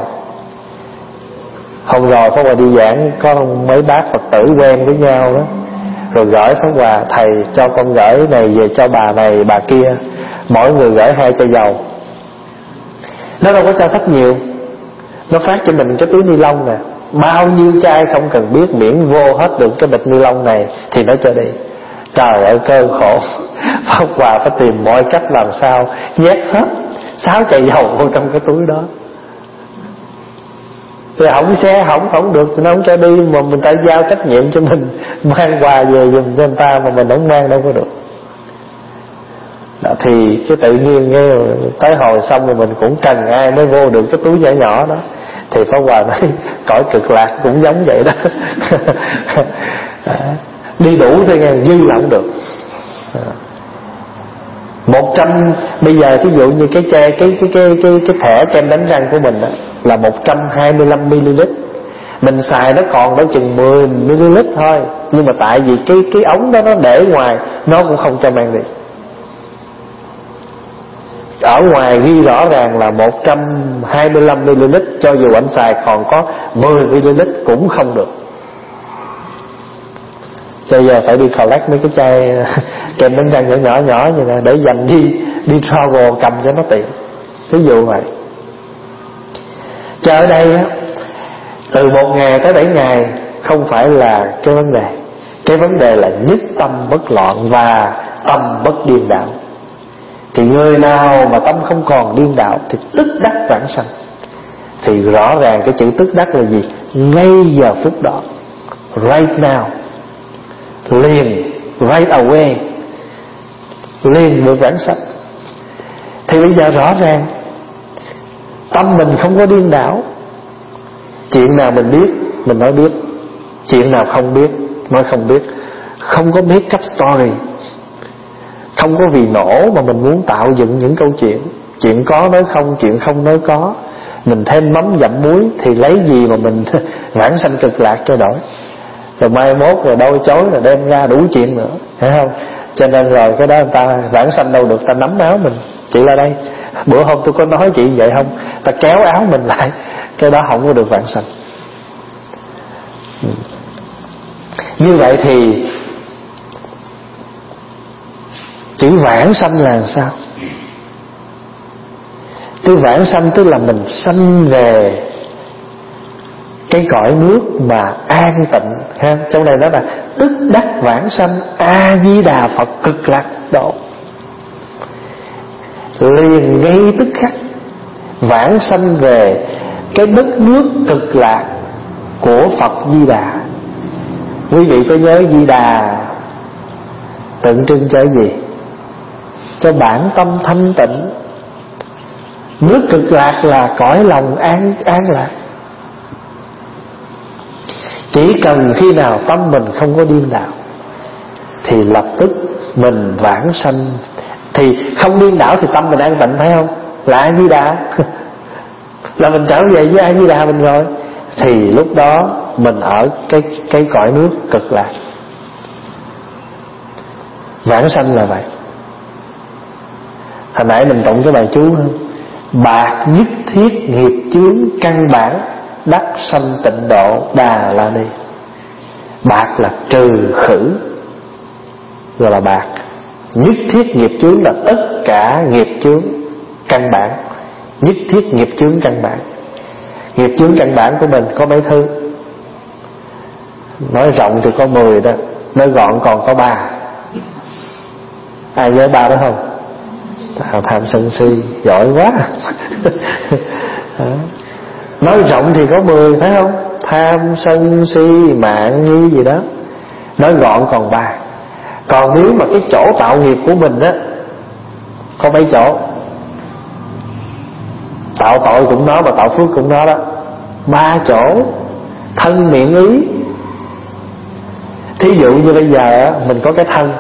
Hôm rồi Pháp Hòa đi giảng, có mấy bác Phật tử quen với nhau đó, rồi gửi Pháp Hòa: thầy cho con gửi này về cho bà này bà kia, mỗi người gửi hai chai dầu. Nó đâu có cho sách nhiều, nó phát cho mình cái túi ni lông nè, bao nhiêu chai không cần biết, miễn vô hết được cái bịch ni lông này thì nó cho đi. Trời ơi cơ khổ. Pháp Hòa phải tìm mọi cách làm sao nhét hết sáu chai dầu vô trong cái túi đó. Thì hỏng xe hỏng không được thì nó không cho đi, mà mình ta giao trách nhiệm cho mình mang quà về giùm cho người ta mà mình không mang đâu có được. Đó, thì cái tự nhiên nghe tới hồi xong rồi mình cũng cần ai mới vô được cái túi nhỏ nhỏ đó. Thì Pháp Hòa nói cõi cực lạc cũng giống vậy đó. Đi đủ thôi nghe, dư là không được. Một trăm bây giờ ví dụ như cái che cái cái cái cái cái thẻ kem đánh răng của mình đó, là một trăm hai mươi lăm mi-li-lít. Mình xài nó còn đâu chừng mười mi-li-lít thôi, nhưng mà tại vì cái cái ống đó nó để ngoài, nó cũng không cho mang đi. Ở ngoài ghi rõ ràng là một trăm hai mươi lăm mi-li-lít, cho dù anh xài còn có mười mi-li-lít cũng không được. Cho giờ phải đi collect mấy cái chai kem đánh răng nhỏ nhỏ nhỏ như này để dành đi đi travel cầm cho nó tiện. Ví dụ vậy. Cho ở đây á, từ một ngày tới bảy ngày không phải là cái vấn đề. Cái vấn đề là nhất tâm bất loạn và tâm bất điên đảo. Thì người nào mà tâm không còn điên đảo thì tức đắc vãng sanh. Thì rõ ràng cái chữ tức đắc là gì? Ngay giờ phút đó, right now, liền, right away, liền được vãng sanh. Thì bây giờ rõ ràng tâm mình không có điên đảo. Chuyện nào mình biết mình nói biết, chuyện nào không biết nói không biết. Không có make up story, không có vì nổ mà mình muốn tạo dựng những câu chuyện. Chuyện có nói không, chuyện không nói có. Mình thêm mắm dặm muối thì lấy gì mà mình vãng sanh cực lạc cho đổi. Rồi mai mốt rồi đôi chối rồi đem ra đủ chuyện nữa, thấy không? Cho nên rồi cái đó người ta vãng sanh đâu được, ta nắm áo mình. Chị là đây, bữa hôm tôi có nói chị vậy không? Ta kéo áo mình lại, cái đó không có được vãng sanh. Như vậy thì chữ vãng sanh là sao? Chữ vãng sanh tức là mình sanh về cái cõi nước mà an tịnh ha. Trong này đó là tức đắc vãng sanh A Di Đà Phật cực lạc độ. Liền ngay tức khắc vãng sanh về cái đất nước cực lạc của Phật Di Đà. Quý vị có nhớ Di Đà tượng trưng cho gì? Cho bản tâm thanh tịnh. Nước cực lạc là cõi lòng an an lạc. Chỉ cần khi nào tâm mình không có điên đảo thì lập tức mình vãng sanh. Thì không điên đảo thì tâm mình an tịnh, phải không? Là A Di Đà. Là mình trở về với A Di Đà mình rồi. Thì lúc đó mình ở cái cái cõi nước cực lạc. Vãng sanh là vậy. Hồi nãy mình tụng cái bài chú hơn: bạc nhất thiết nghiệp chướng căn bản, đắc sanh tịnh độ Đà La Ni. Bạc là trừ khử, gọi là bạc. Nhất thiết nghiệp chướng là tất cả nghiệp chướng căn bản. Nhất thiết nghiệp chướng căn bản. Nghiệp chướng căn bản của mình có mấy thứ? Nói rộng thì có mười đó, nói gọn còn có ba. Ai nhớ ba đó không? Tạo tham sân si, giỏi quá. Nói rộng thì có mười phải không? Tham sân si mạng nghi gì đó. Nói gọn còn ba. Còn nếu mà cái chỗ tạo nghiệp của mình á, có mấy chỗ. Tạo tội cũng nó, mà tạo phước cũng nó đó. Ba chỗ. Thân miệng ý. Thí dụ như bây giờ á, mình có cái thân,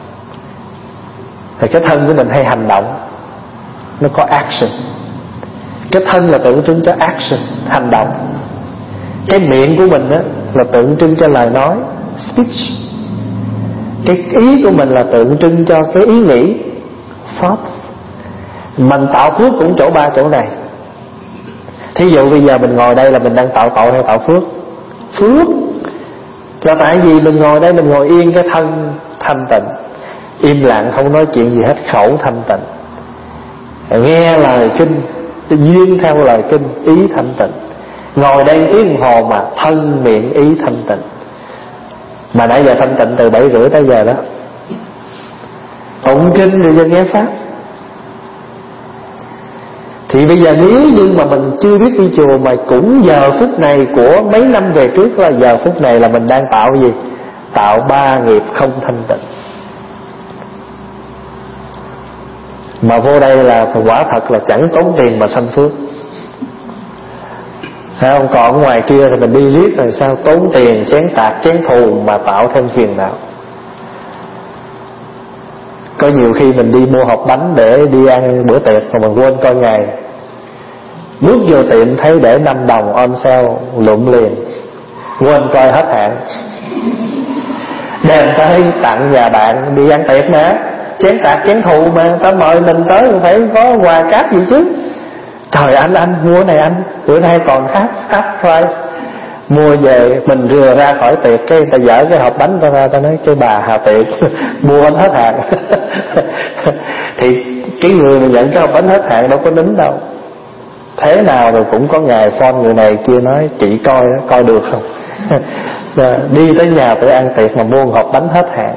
thì cái thân của mình hay hành động, nó có action. Cái thân là tượng trưng cho action, hành động. Cái miệng của mình á, là tượng trưng cho lời nói, speech. Cái ý của mình là tượng trưng cho cái ý nghĩ, thought. Mình tạo phước cũng chỗ ba chỗ này. Thí dụ bây giờ mình ngồi đây là mình đang tạo tội hay tạo phước? Phước. Là tại vì mình ngồi đây, mình ngồi yên, cái thân thanh tịnh, im lặng không nói chuyện gì hết, khẩu thanh tịnh, nghe lời kinh, duyên theo lời kinh, ý thanh tịnh. Ngồi đây tiếng đồng hồ mà thân miệng ý thanh tịnh. Mà nãy giờ thanh tịnh từ bảy rưỡi tới giờ đó. Tụng kinh rồi giờ nghe pháp. Thì bây giờ nếu như mà mình chưa biết đi chùa, mà cũng giờ phút này của mấy năm về trước, là giờ phút này là mình đang tạo gì? Tạo ba nghiệp không thanh tịnh. Mà vô đây là quả thật là chẳng tốn tiền mà sanh phước. Phải không? Còn ngoài kia thì mình đi riết rồi sao? Tốn tiền, chén tạc, chén thù mà tạo thêm phiền não. Có nhiều khi mình đi mua hộp bánh để đi ăn bữa tiệc mà mình quên coi ngày. Bước vô tiệm thấy để năm đồng on sale, lụm liền, quên coi hết hạn. Đem tới tặng nhà bạn đi ăn tiệc mà, chén tạc chén thù mà, ta mời mình tới phải có quà cáp gì chứ. Trời anh anh mua này anh, bữa nay còn half, half price. Mua về mình rừa ra khỏi tiệc, cái ta dở cái hộp bánh ta ra, ta nói cái bà hà tiệc mua anh hết hạn. Thì cái người mà nhận cái hộp bánh hết hạn đâu có nín đâu. Thế nào rồi cũng có ngày phone người này kia nói chị coi đó, coi được không. Đi tới nhà tôi ăn tiệc mà mua một hộp bánh hết hạn.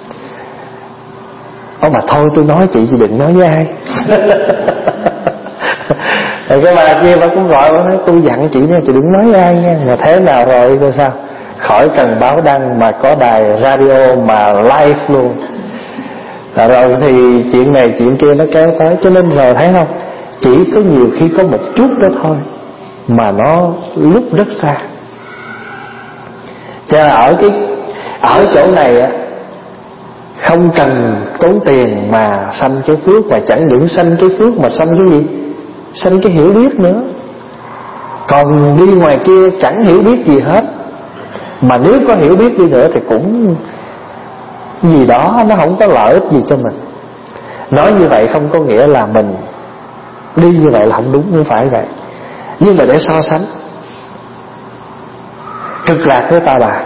Ô mà thôi tôi nói chị chị đừng nói với ai. Rồi cái bà kia bà cũng gọi, bà nói tôi dặn chị nha, chị đừng nói với ai nha. Mà thế nào rồi coi sao? Khỏi cần báo đăng mà có đài radio mà live luôn. Rồi thì chuyện này chuyện kia nó kéo tới. Cho nên rồi thấy không, chỉ có nhiều khi có một chút đó thôi mà nó lúc rất xa. Cho nên ở cái ở chỗ này á, không cần tốn tiền mà sanh cái phước. Mà chẳng những sanh cái phước mà sanh cái gì? Sanh cái hiểu biết nữa. Còn đi ngoài kia chẳng hiểu biết gì hết. Mà nếu có hiểu biết đi nữa thì cũng gì đó nó không có lợi ích gì cho mình. Nói như vậy không có nghĩa là mình đi như vậy là không đúng, không phải vậy. Nhưng mà để so sánh, cực lạc với Ta Bà.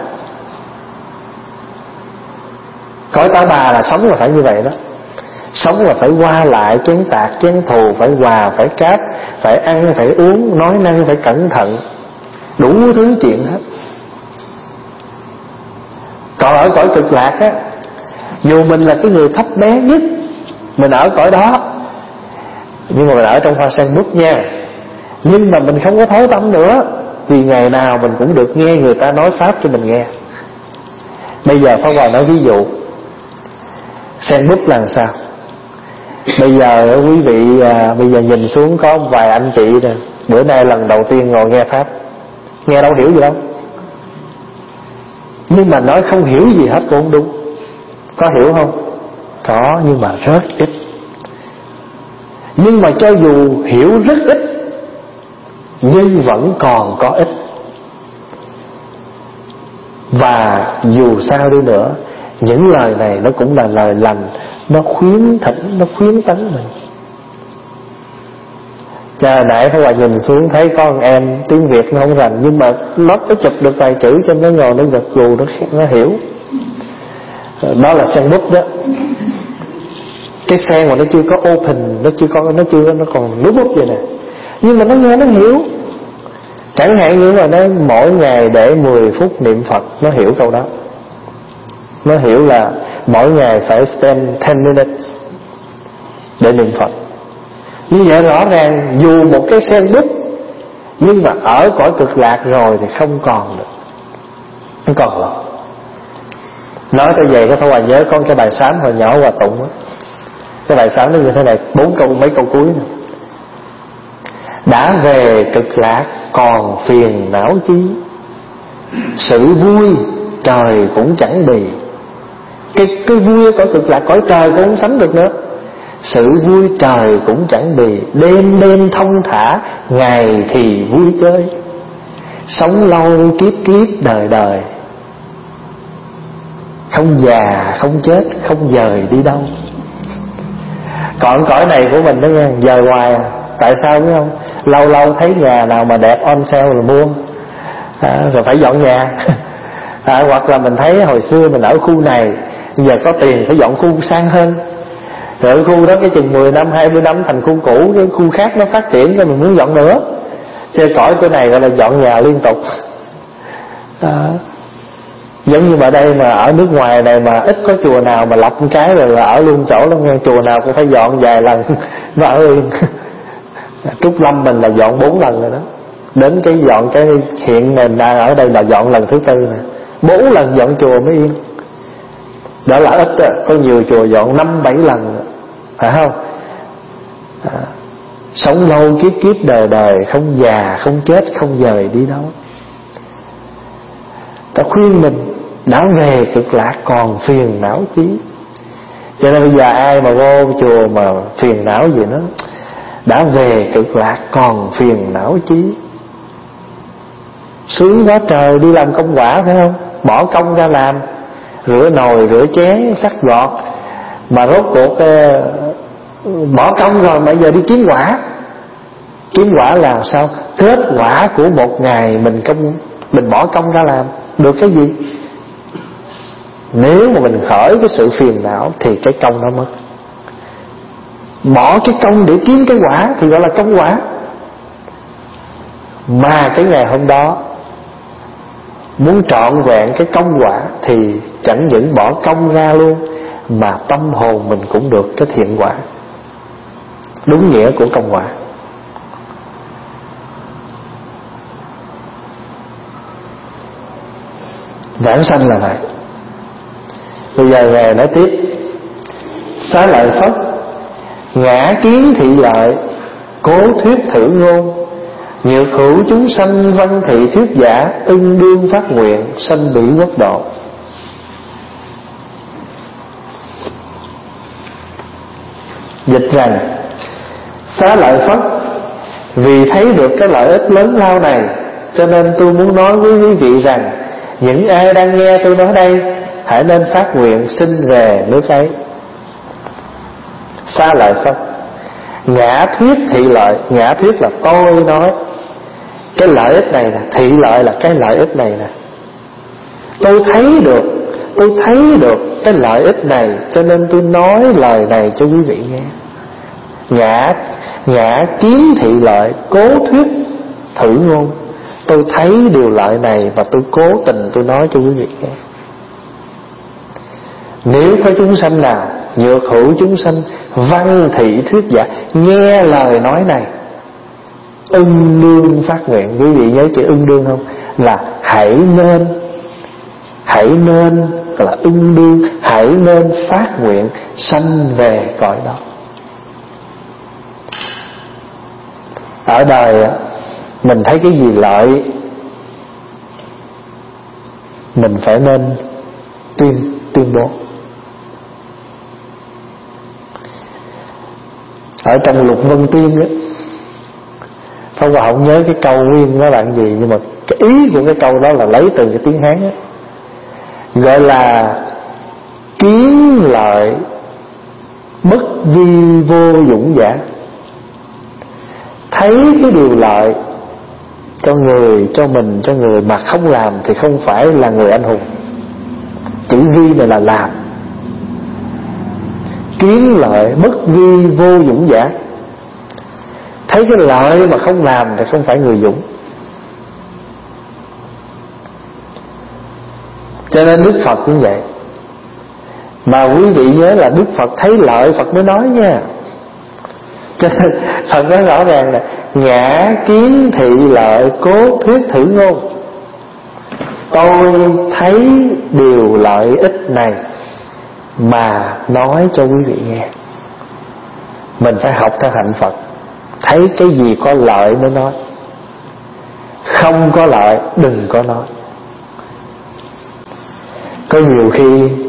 Cõi Ta Bà là sống là phải như vậy đó. Sống là phải qua lại, chén tạc, chén thù, phải hòa, phải cáp, phải ăn, phải uống, nói năng phải cẩn thận, đủ thứ chuyện hết. Còn ở cõi cực lạc á, dù mình là cái người thấp bé nhất, mình ở cõi đó, nhưng mà mình ở trong hoa sen bút nha. Nhưng mà mình không có thối tâm nữa, vì ngày nào mình cũng được nghe người ta nói pháp cho mình nghe. Bây giờ Pháp Hòa nói ví dụ sen bút là sao? Bây giờ quý vị à, bây giờ nhìn xuống có vài anh chị nè, bữa nay lần đầu tiên ngồi nghe pháp, nghe đâu hiểu gì đâu, nhưng mà nói không hiểu gì hết cũng không đúng. Có hiểu không? Có, nhưng mà rất ít. Nhưng mà cho dù hiểu rất ít, nhưng vẫn còn có ích. Và dù sao đi nữa, những lời này nó cũng là lời lành, nó khuyến thỉnh, nó khuyến tấn mình. Cha nãy Pháp Hòa nhìn xuống thấy con em tiếng Việt nó không rành, nhưng mà nó có chụp được vài chữ cho nó ngồi nó gật gù, nó, nó hiểu. Đó là sen bút đó. Cái sen mà nó chưa có open, nó chưa có, nó chưa nó còn nút bút vậy nè, nhưng mà nó nghe nó hiểu. Chẳng hạn như là nói mỗi ngày để mười phút niệm Phật, nó hiểu câu đó. Nó hiểu là mỗi ngày phải spend ten minutes để niệm Phật. Như vậy rõ ràng dù một cái sen bút, nhưng mà ở cõi cực lạc rồi thì không còn được, không còn rồi. Nói tới vậy có thôi, Hòa nhớ có cái bài sám hồi nhỏ Hòa tụng đó. Cái bài sám nó như thế này, bốn câu, mấy câu cuối này. Đã về cực lạc còn phiền não chi, sự vui trời cũng chẳng bì. Cái, cái vui cõi cực lạc cõi trời cũng không sánh được nữa. Sự vui trời cũng chẳng bì, đêm đêm thông thả, ngày thì vui chơi. Sống lâu kiếp kiếp đời đời, không già không chết, không dời đi đâu. Còn cõi này của mình đó nha, dời hoài à. Tại sao biết không? Lâu lâu thấy nhà nào mà đẹp on sale rồi mua, à, rồi phải dọn nhà. À, hoặc là mình thấy hồi xưa mình ở khu này, giờ có tiền phải dọn khu sang hơn. Rồi ở khu đó cái chừng mười năm, hai mươi năm thành khu cũ, cái khu khác nó phát triển cho mình muốn dọn nữa. Chơi cõi của này gọi là dọn nhà liên tục. À, giống như ở đây mà ở nước ngoài này mà ít có chùa nào mà lọc một cái rồi là ở luôn chỗ lắm nghe. Chùa nào cũng phải dọn vài lần mà ở yên. Trúc Lâm mình là dọn bốn lần rồi đó. Đến cái dọn cái hiện mình đang ở đây là dọn lần thứ tư nè. Bốn lần dọn chùa mới yên. Đó là ít đó. Có nhiều chùa dọn năm bảy lần, phải không? À, sống lâu kiếp kiếp đời đời, không già không chết, không dời đi đâu. Ta khuyên mình đã về cực lạc còn phiền não chí. Cho nên bây giờ ai mà vô chùa mà phiền não gì đó, đã về cực lạc còn phiền não chí. Sướng quá trời, đi làm công quả phải không? Bỏ công ra làm, rửa nồi, rửa chén, sắc gọt. Mà rốt cuộc bỏ công rồi mà giờ đi kiếm quả. Kiếm quả là sao? Kết quả của một ngày mình công, mình bỏ công ra làm. Được cái gì? Nếu mà mình khởi cái sự phiền não thì cái công nó mất. Bỏ cái công để kiếm cái quả thì gọi là công quả. Mà cái ngày hôm đó muốn trọn vẹn cái công quả thì chẳng những bỏ công ra luôn, mà tâm hồn mình cũng được cái thiện quả, đúng nghĩa của công quả. Vãng sanh là vậy. Bây giờ Ngài nói tiếp: Xá lợi Phất, ngã kiến thị lợi, cố thuyết thử ngôn, nhược hữu chúng sanh văn thị thuyết giả, ưng đương phát nguyện, sanh bỉ quốc độ. Dịch rằng: Xá lợi Phất, vì thấy được cái lợi ích lớn lao này, cho nên tôi muốn nói với quý vị rằng, những ai đang nghe tôi nói đây, hãy nên phát nguyện xin về nước ấy. Xá lợi Phất, ngã thuyết thị lợi. Ngã thuyết là tôi nói cái lợi ích này nè, thị lợi là cái lợi ích này nè. Tôi thấy được, tôi thấy được cái lợi ích này, cho nên tôi nói lời này cho quý vị nghe. Ngã ngã kiến thị lợi, cố thuyết thử ngôn. Tôi thấy điều lợi này và tôi cố tình tôi nói cho quý vị nghe. Nếu có chúng sanh nào nhược hữu chúng sanh văn thị thuyết giả, nghe lời nói này, ưng đương phát nguyện. Quý vị nhớ chữ ưng đương không? Là hãy nên, hãy nên là ưng đương, hãy nên phát nguyện sanh về cõi đó. Ở đời mình thấy cái gì lợi, mình phải nên tuyên tuyên bố. Ở trong Lục Vân Tiên á, Phong Hòa không nhớ cái câu nguyên đó là cái gì, nhưng mà cái ý của cái câu đó là lấy từ cái tiếng Hán á, gọi là kiến lợi bất vi vô dũng giả. Thấy cái điều lợi cho người, cho mình, cho người mà không làm thì không phải là người anh hùng. Chữ vi này là làm. Kiến lợi bất vi vô dũng giả. Thấy cái lợi mà không làm thì không phải người dũng. Cho nên Đức Phật cũng vậy. Mà quý vị nhớ là Đức Phật thấy lợi Phật mới nói nha. Cho nên Phật nói rõ ràng là ngã kiến thị lợi cố thuyết thử ngôn. Tôi thấy điều lợi ích này mà nói cho quý vị nghe. Mình phải học theo hạnh Phật. Thấy cái gì có lợi mới nói, không có lợi đừng có nói. Có nhiều khi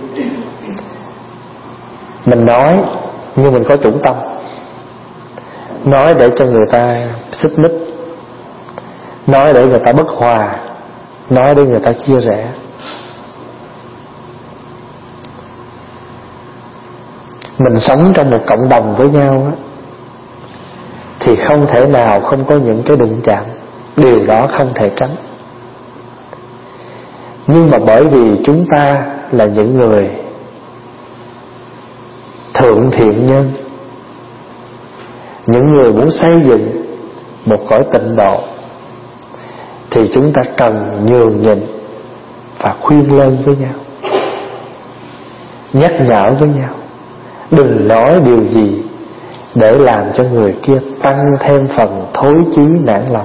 mình nói nhưng mình có chủ tâm, nói để cho người ta xích mích, nói để người ta bất hòa, nói để người ta chia rẽ. Mình sống trong một cộng đồng với nhau á, thì không thể nào không có những cái đụng chạm. Điều đó không thể tránh. Nhưng mà bởi vì chúng ta là những người thượng thiện nhân, những người muốn xây dựng một cõi tịnh độ, thì chúng ta cần nhường nhịn và khuyên lơn với nhau, nhắc nhở với nhau. Đừng nói điều gì để làm cho người kia tăng thêm phần thối chí nản lòng.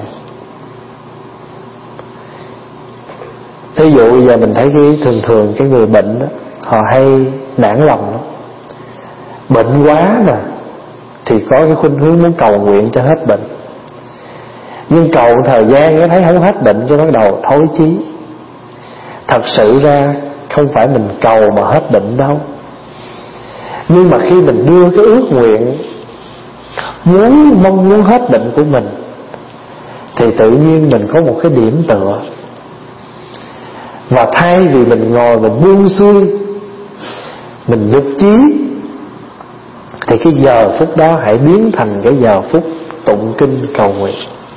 Ví dụ giờ mình thấy cái thường thường cái người bệnh đó, họ hay nản lòng đó. Bệnh quá mà thì có cái khuynh hướng muốn cầu nguyện cho hết bệnh. Nhưng cầu thời gian nó thấy không hết bệnh cho bắt đầu thối chí. Thật sự ra không phải mình cầu mà hết bệnh đâu. Nhưng mà khi mình đưa cái ước nguyện muốn mong muốn hết bệnh của mình, thì tự nhiên mình có một cái điểm tựa. Và thay vì mình ngồi mình buông xuôi, mình nhục chí, thì cái giờ phút đó hãy biến thành cái giờ phút tụng kinh cầu nguyện.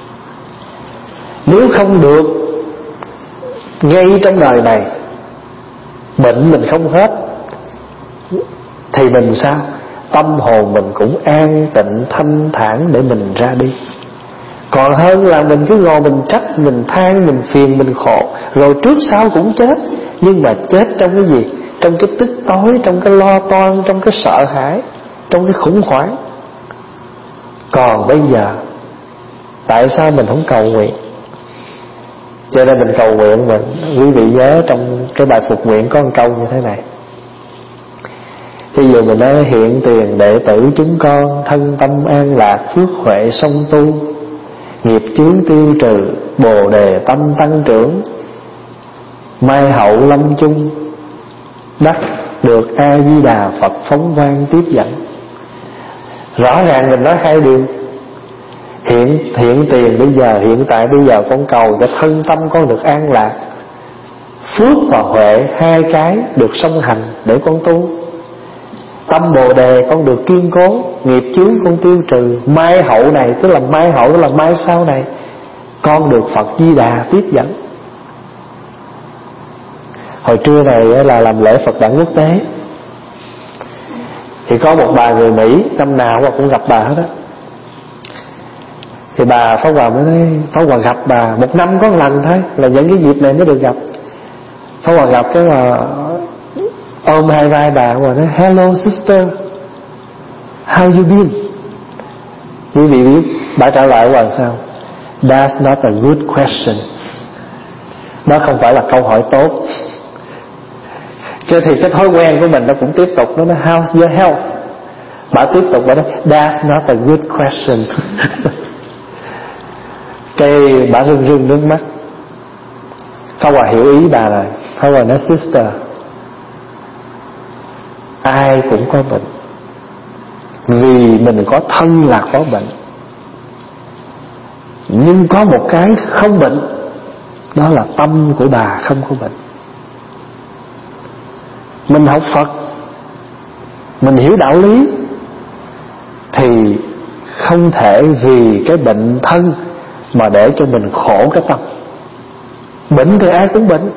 Nếu không được ngay trong đời này, bệnh mình không hết, thì mình sao? Tâm hồn mình cũng an tịnh thanh thản để mình ra đi. Còn hơn là mình cứ ngồi mình trách, mình than, mình phiền, mình khổ, rồi trước sau cũng chết. Nhưng mà chết trong cái gì? Trong cái tức tối, trong cái lo toan, trong cái sợ hãi, trong cái khủng hoảng. Còn bây giờ tại sao mình không cầu nguyện? Cho nên mình cầu nguyện mình, quý vị nhớ trong cái bài phục nguyện có một câu như thế này. Thí dụ mình nói hiện tiền đệ tử chúng con, thân tâm an lạc, phước huệ song tu, nghiệp chướng tiêu trừ, bồ đề tâm tăng trưởng, mai hậu lâm chung, đắc được A Di Đà Phật phóng vang tiếp dẫn. Rõ ràng mình nói hai điều. Hiện, hiện tiền bây giờ, hiện tại bây giờ con cầu cho thân tâm con được an lạc, phước và huệ hai cái được song hành để con tu. Tâm bồ đề con được kiên cố, nghiệp chướng con tiêu trừ. Mai hậu này, tức là mai hậu, tức là mai sau này, con được Phật Di Đà tiếp dẫn. Hồi trưa này là làm lễ Phật đản quốc tế, thì có một bà người Mỹ, năm nào cũng gặp bà hết á. Thì bà Pháp Hòa mới nói, Pháp Hòa gặp bà một năm có một lần thôi, là những cái dịp này mới được gặp. Pháp Hòa gặp cái mà ôm hai vai bà và nói hello sister, how you been? Quý vị biết bà trả lời là sao? That's not a good question. Đó không phải là câu hỏi tốt. Cho thì cái thói quen của mình nó cũng tiếp tục. Nó nói how's your health? Bà tiếp tục bà nói that's not a good question. Cái bà rưng rưng nước mắt. Pháp Hòa hiểu ý bà rồi. Pháp Hòa nói sister, ai cũng có bệnh, vì mình có thân là có bệnh. Nhưng có một cái không bệnh, đó là tâm của bà không có bệnh. Mình học Phật, mình hiểu đạo lý, thì không thể vì cái bệnh thân mà để cho mình khổ cái tâm. Bệnh thì ai cũng bệnh.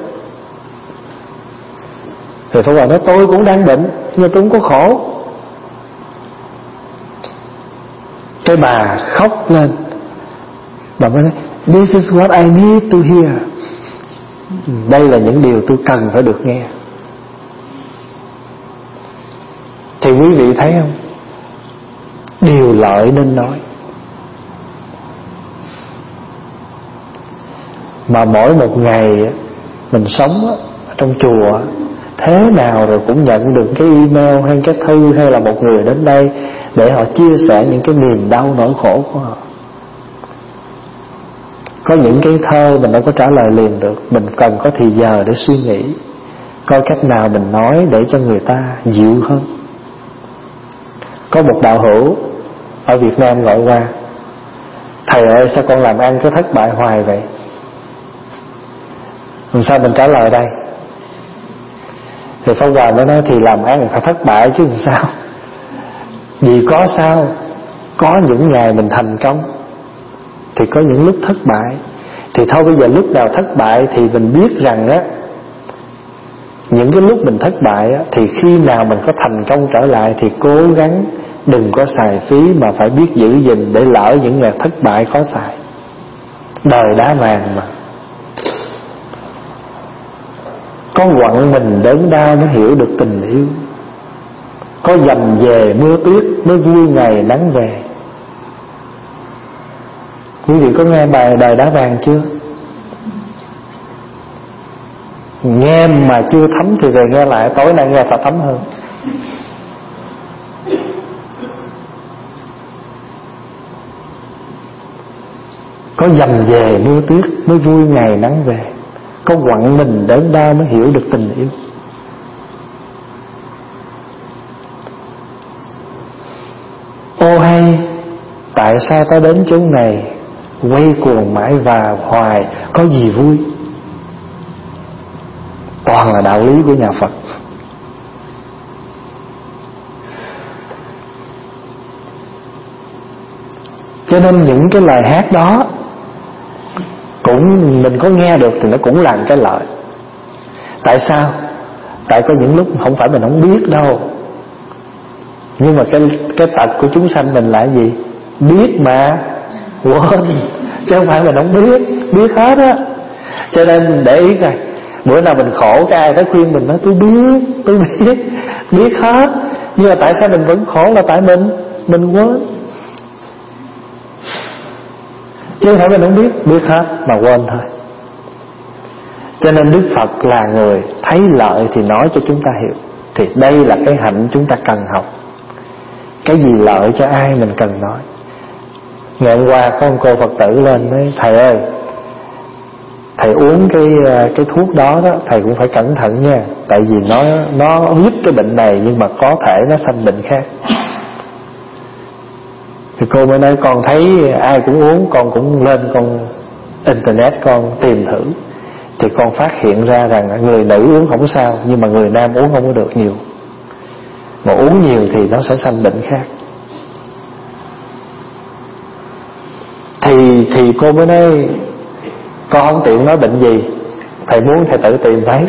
Thì Pháp Hòa nói tôi cũng đang bệnh, nhưng tôi cũng có khổ. Cái bà khóc lên, bà mới nói this is what I need to hear. Đây là những điều tôi cần phải được nghe. Thì quý vị thấy không, điều lợi nên nói. Mà mỗi một ngày mình sống trong chùa, thế nào rồi cũng nhận được cái email hay cái thư, hay là một người đến đây để họ chia sẻ những cái niềm đau nỗi khổ của họ. Có những cái thơ mình đâu có trả lời liền được, mình cần có thì giờ để suy nghĩ, coi cách nào mình nói để cho người ta dịu hơn. Có một đạo hữu ở Việt Nam gọi qua: thầy ơi, sao con làm ăn cứ thất bại hoài vậy? Làm sao mình trả lời đây? Thì Pháp Hòa mới nói: thì làm ăn phải thất bại chứ làm sao. Vì có sao, có những ngày mình thành công, thì có những lúc thất bại. Thì thôi bây giờ lúc nào thất bại thì mình biết rằng á, những cái lúc mình thất bại á, thì khi nào mình có thành công trở lại thì cố gắng đừng có xài phí, mà phải biết giữ gìn, để lỡ những ngày thất bại khó xài. Đời đá vàng mà. Có quặn mình đớn đau mới hiểu được tình yêu, có dầm về mưa tuyết mới vui ngày nắng về. Quý vị có nghe bài Đời Đá Vàng chưa? Nghe mà chưa thấm thì về nghe lại, tối nay nghe sao thấm hơn. Có dầm về mưa tuyết mới vui ngày nắng về, có quặn mình đớn đau mới hiểu được tình yêu. Ô hay, tại sao ta đến chỗ này, quay cuồng mãi và hoài, có gì vui? Toàn là đạo lý của nhà Phật. Cho nên những cái lời hát đó cũng mình có nghe được thì nó cũng làm cái lợi. Tại sao? Tại có những lúc không phải mình không biết đâu, nhưng mà cái cái tật của chúng sanh mình là gì? Biết mà quên, chứ không phải mình không biết. Biết hết á. Cho nên để ý coi, bữa nào mình khổ cái ai tới khuyên mình nói tôi biết, tôi biết, biết hết, nhưng mà tại sao mình vẫn khổ? Là tại mình mình quên, chứ không phải mình không biết. Biết hết mà quên thôi. Cho nên Đức Phật là người thấy lợi thì nói cho chúng ta hiểu. Thì đây là cái hạnh chúng ta cần học. Cái gì lợi cho ai mình cần nói. Ngày hôm qua có một cô Phật tử lên nói: thầy ơi, thầy uống cái cái thuốc đó đó, thầy cũng phải cẩn thận nha, tại vì nó nó giúp cái bệnh này nhưng mà có thể nó sanh bệnh khác. Thì cô mới nói: con thấy ai cũng uống, con cũng lên con internet con tìm thử, thì con phát hiện ra rằng người nữ uống không sao, nhưng mà người nam uống không có được nhiều, mà uống nhiều thì nó sẽ sanh bệnh khác. Thì thì cô mới nói: con không tiện nói bệnh gì, thầy muốn thầy tự tìm thấy.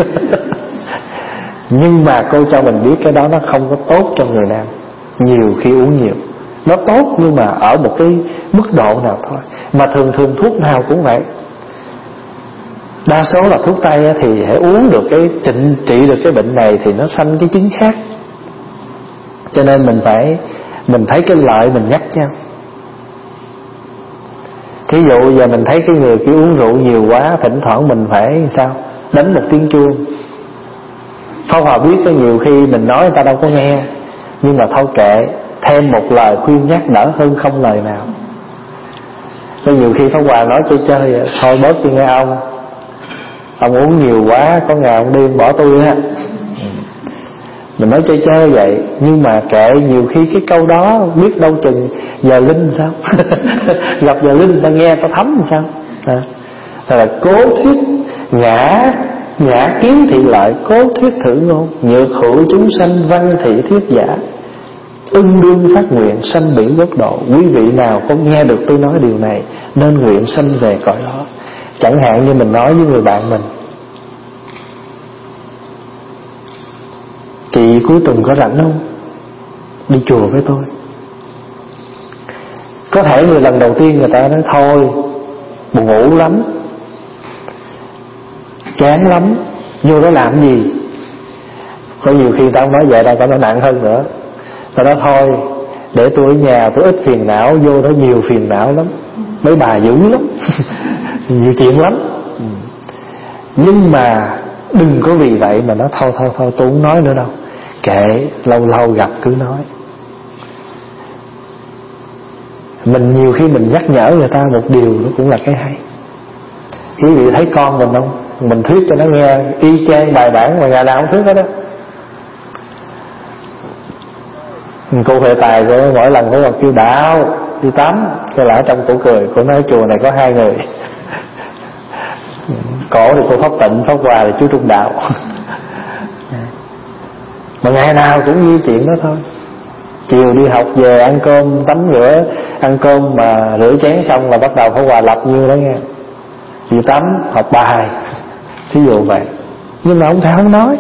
Nhưng mà cô cho mình biết cái đó nó không có tốt cho người nam. Nhiều khi uống nhiều nó tốt, nhưng mà ở một cái mức độ nào thôi. Mà thường thường thuốc nào cũng vậy. Đa số là thuốc tây thì hãy uống được cái trị, trị được cái bệnh này thì nó sanh cái chứng khác. Cho nên mình phải, mình thấy cái lợi mình nhắc nhau. Thí dụ giờ mình thấy cái người kia uống rượu nhiều quá, thỉnh thoảng mình phải sao? Đánh một tiếng chuông. Pháp Hòa biết có nhiều khi mình nói người ta đâu có nghe, nhưng mà thôi kệ, thêm một lời khuyên nhắc đỡ hơn không lời nào. Có nhiều khi Pháp Hòa nói chơi chơi, thôi bớt đi nghe ông, ông uống nhiều quá, có ngày ông đi bỏ tôi á. Mình nói chơi chơi vậy, nhưng mà kệ, nhiều khi cái câu đó biết đâu chừng giờ linh sao. Gặp giờ linh ta nghe ta thấm sao à. Thật là cố thuyết ngã ngã kiến thị lợi, cố thuyết thử ngôn, nhược hữu chúng sanh văn thị thuyết giả, ưng đương phát nguyện sanh biển quốc độ. Quý vị nào có nghe được tôi nói điều này nên nguyện sanh về cõi đó. Chẳng hạn như mình nói với người bạn mình: chị cuối tuần có rảnh không? Đi chùa với tôi. Có thể người lần đầu tiên người ta nói thôi, buồn ngủ lắm, chán lắm, vô đó làm gì? Có nhiều khi tao nói vậy đâu, tao nói nặng hơn nữa. Tao nói thôi, để tôi ở nhà tôi ít phiền não, vô đó nhiều phiền não lắm, mấy bà dữ lắm. Nhiều chuyện lắm. Nhưng mà đừng có vì vậy mà nó thôi thôi thôi tôi không nói nữa đâu, kệ, lâu lâu gặp cứ nói. Mình nhiều khi mình nhắc nhở người ta một điều nó cũng là cái hay. Quý vị thấy con mình không? Mình thuyết cho nó nghe y chang bài bản mà ngày nào không thuyết hết đó. Cô Huệ Tài cô mỗi lần cô kêu Đạo đi tắm, cái lã trong cổ cười. Cô nói chùa này có hai người. Cổ thì cô Pháp Tịnh, Pháp Hòa thì chú Trung Đạo. Mà ngày nào cũng như chuyện đó thôi. Chiều đi học về ăn cơm tắm rửa, ăn cơm mà rửa chén xong là bắt đầu phải hòa lập như đó nghe. Đi tắm, học bài, thí dụ vậy. Nhưng mà ông thầy không nói.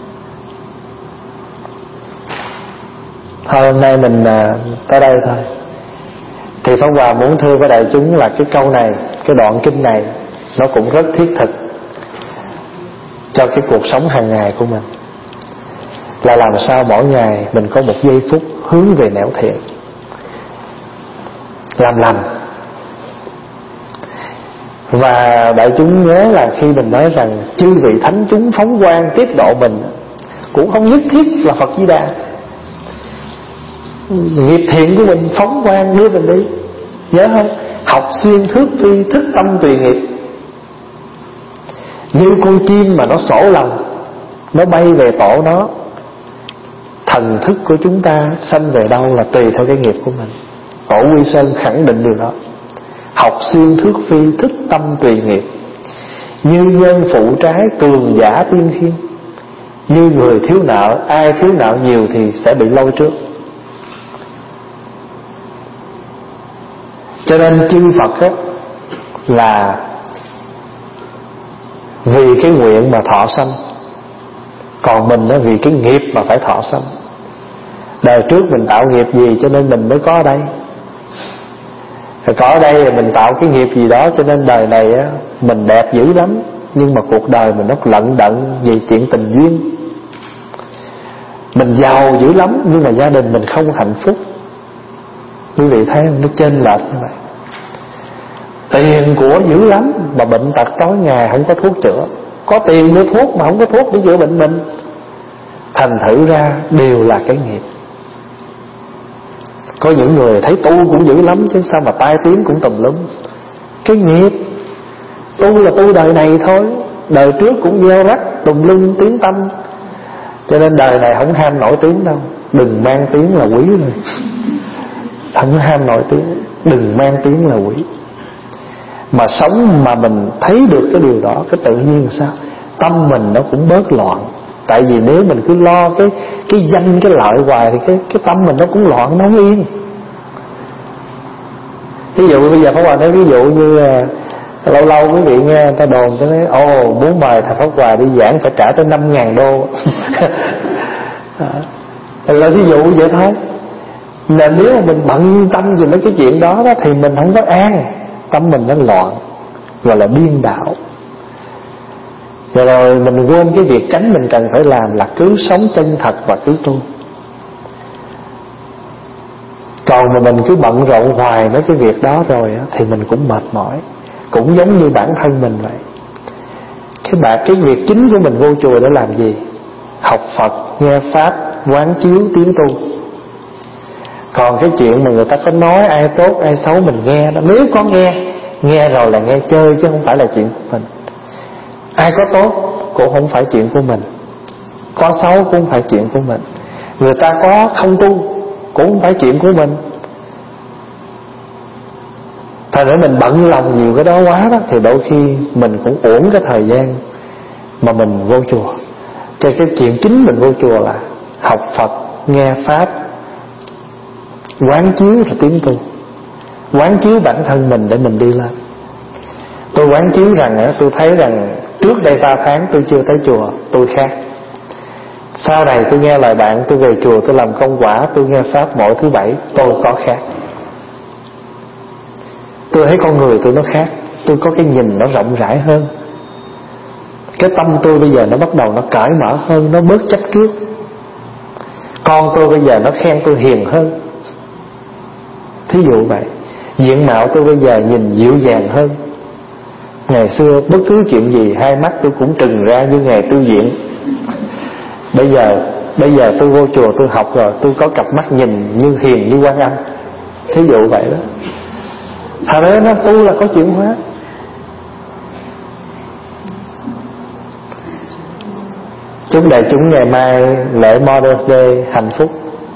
Thôi hôm nay mình à, tới đây thôi. Thì Pháp Hòa muốn thưa với đại chúng là cái câu này, cái đoạn kinh này nó cũng rất thiết thực cho cái cuộc sống hàng ngày của mình. Là làm sao mỗi ngày mình có một giây phút hướng về nẻo thiện, làm lành. Và đại chúng nhớ là khi mình nói rằng chư vị thánh chúng phóng quang tiếp độ mình, cũng không nhất thiết là Phật Di Đà. Nghiệp thiện của mình phóng quang đưa mình đi. Nhớ không? Học xuyên thước phi, thức tâm tùy nghiệp. Như con chim mà nó sổ lòng, nó bay về tổ nó. Thần thức của chúng ta sanh về đâu là tùy theo cái nghiệp của mình. Tổ Quy Sơn khẳng định điều đó. Học xuyên thước phi, thức tâm tùy nghiệp. Như nhân phụ trái, cường giả tiên khiên. Như người thiếu nợ, ai thiếu nợ nhiều thì sẽ bị lôi trước. Cho nên chư Phật á, là vì cái nguyện mà thọ sanh, còn mình á, vì cái nghiệp mà phải thọ sanh. Đời trước mình tạo nghiệp gì cho nên mình mới có ở đây. Rồi có ở đây mình tạo cái nghiệp gì đó cho nên đời này á, mình đẹp dữ lắm. Nhưng mà cuộc đời mình nó lận đận vì chuyện tình duyên. Mình giàu dữ lắm nhưng mà gia đình mình không hạnh phúc. Quý vị thấy không? Nó chênh lệch như vậy. Tiền của dữ lắm mà bệnh tật tối ngày không có thuốc chữa. Có tiền mua thuốc mà không có thuốc để chữa bệnh mình. Thành thử ra đều là cái nghiệp. Có những người thấy tu cũng dữ lắm chứ sao mà tai tiếng cũng tùm lum. Cái nghiệp. Tu là tu đời này thôi, đời trước cũng gieo rắc tùm lum tiếng tâm. Cho nên đời này không ham nổi tiếng đâu. Đừng mang tiếng là quý rồi. Không ham nổi tiếng, đừng mang tiếng là quý. Mà sống mà mình thấy được cái điều đó, cái tự nhiên sao tâm mình nó cũng bớt loạn. Tại vì nếu mình cứ lo cái cái danh cái lợi hoài thì cái cái tâm mình nó cũng loạn, nó không yên. Ví dụ bây giờ Pháp Hòa nói ví dụ như lâu lâu quý vị nghe người ta đồn tới nói ồ muốn mời thầy Pháp Hòa đi giảng phải trả tới năm ngàn đô. Là ví dụ vậy thôi. Là nếu mà mình bận tâm về mấy cái chuyện đó, đó thì mình không có an, tâm mình nó loạn, gọi là điên đảo. Rồi mình quên cái việc tránh mình cần phải làm là cứ sống chân thật và cứ tu. Còn mà mình cứ bận rộn hoài mấy cái việc đó rồi á, thì mình cũng mệt mỏi. Cũng giống như bản thân mình vậy. Cái bạn cái việc chính của mình vô chùa để làm gì? Học Phật, nghe Pháp, quán chiếu, tiến tu. Còn cái chuyện mà người ta có nói ai tốt ai xấu mình nghe đó, nếu có nghe, nghe rồi là nghe chơi chứ không phải là chuyện của mình. Ai có tốt cũng không phải chuyện của mình, có xấu cũng không phải chuyện của mình. Người ta có không tu cũng không phải chuyện của mình. Thành ra mình bận lòng nhiều cái đó quá đó, thì đôi khi mình cũng uổng cái thời gian mà mình vô chùa. Cho cái chuyện chính mình vô chùa là học Phật, nghe Pháp, quán chiếu rồi tiến tu. Quán chiếu bản thân mình để mình đi lên. Tôi quán chiếu rằng tôi thấy rằng trước đây ba tháng tôi chưa tới chùa, tôi khác. Sau này tôi nghe lời bạn, tôi về chùa, tôi làm công quả, tôi nghe Pháp mỗi thứ bảy, tôi có khác. Tôi thấy con người tôi nó khác, tôi có cái nhìn nó rộng rãi hơn. Cái tâm tôi bây giờ nó bắt đầu nó cởi mở hơn, nó bớt chấp trước. Con tôi bây giờ nó khen tôi hiền hơn, thí dụ vậy. Diện mạo tôi bây giờ nhìn dịu dàng hơn. Ngày xưa bất cứ chuyện gì hai mắt tôi cũng trừng ra như ngày tu viện. Bây giờ Bây giờ tôi vô chùa tôi học rồi, tôi có cặp mắt nhìn như hiền như Quan Âm, thí dụ vậy đó. Thật ra nó tu là có chuyển hóa. Chúc đại chúng ngày mai lễ Mother's Day hạnh phúc.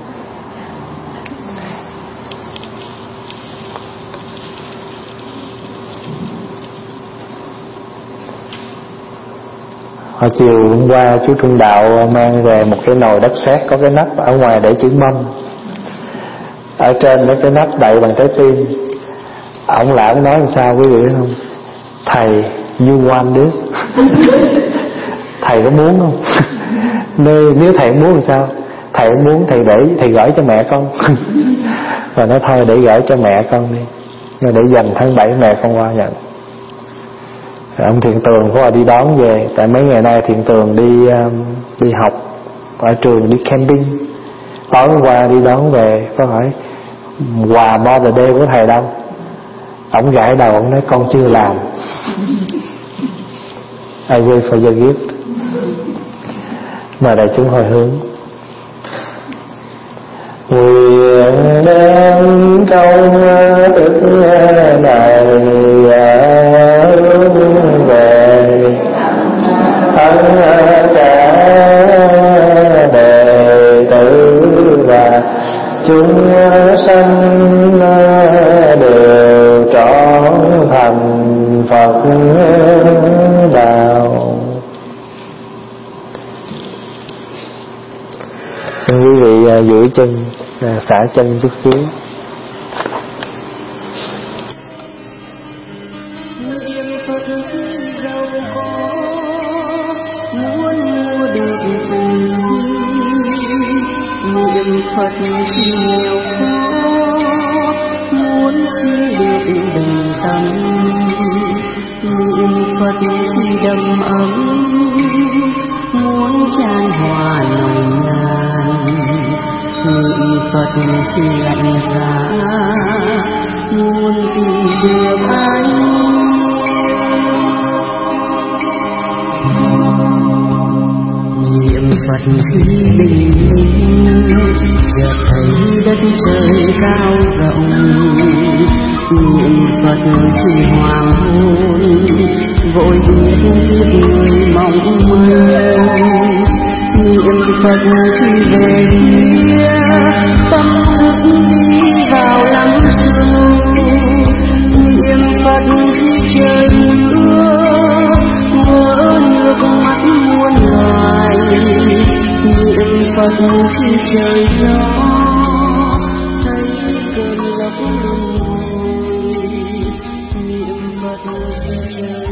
Hồi chiều hôm qua chú Trung Đạo mang về một cái nồi đất sét có cái nắp ở ngoài để chữ mâm, ở trên đó cái nắp đậy bằng trái tim. Ông lão nói làm sao quý vị biết không? Thầy, you want this? Thầy có muốn không? Nếu, nếu thầy muốn làm sao? Thầy muốn thầy để thầy gửi cho mẹ con. Và nói thôi để gửi cho mẹ con đi, nhưng để dành tháng bảy mẹ con qua nhận. Ông Thiện Tường có đi đón về. Tại mấy ngày nay Thiện Tường đi um, đi học ở trường, đi camping. Tối qua đi đón về, có hỏi quà Mother's Day của thầy đâu. Ông gãi đầu, ông nói con chưa làm. I wait for your gift. Mời đại chúng hồi hướng. Nguyện đem công đức này hướng về tất cả đệ tử và chúng sanh đều trọn thành Phật đạo. Xin quý vị duỗi chân, xả chân chút xíu. Phật khi nghèo khó muốn xin được bình tâm, niệm Phật khi đầm ấm muốn chan hòa nồng nàn, niệm Phật khi lạnh giá muốn tìm được anh. Niệm Phật khi bình minh chợt thấy đất trời cao rộng, niệm Phật khi hoàng hôn vội biết kiếp người mong manh, niệm Phật khi về khuya tâm thức đi vào lắng sâu, niệm Phật khi trời mưa vỡ nước mắt muôn loài, niệm Phật khi trời gió thấy cơn lốc luân hồi, niệm Phật khi trời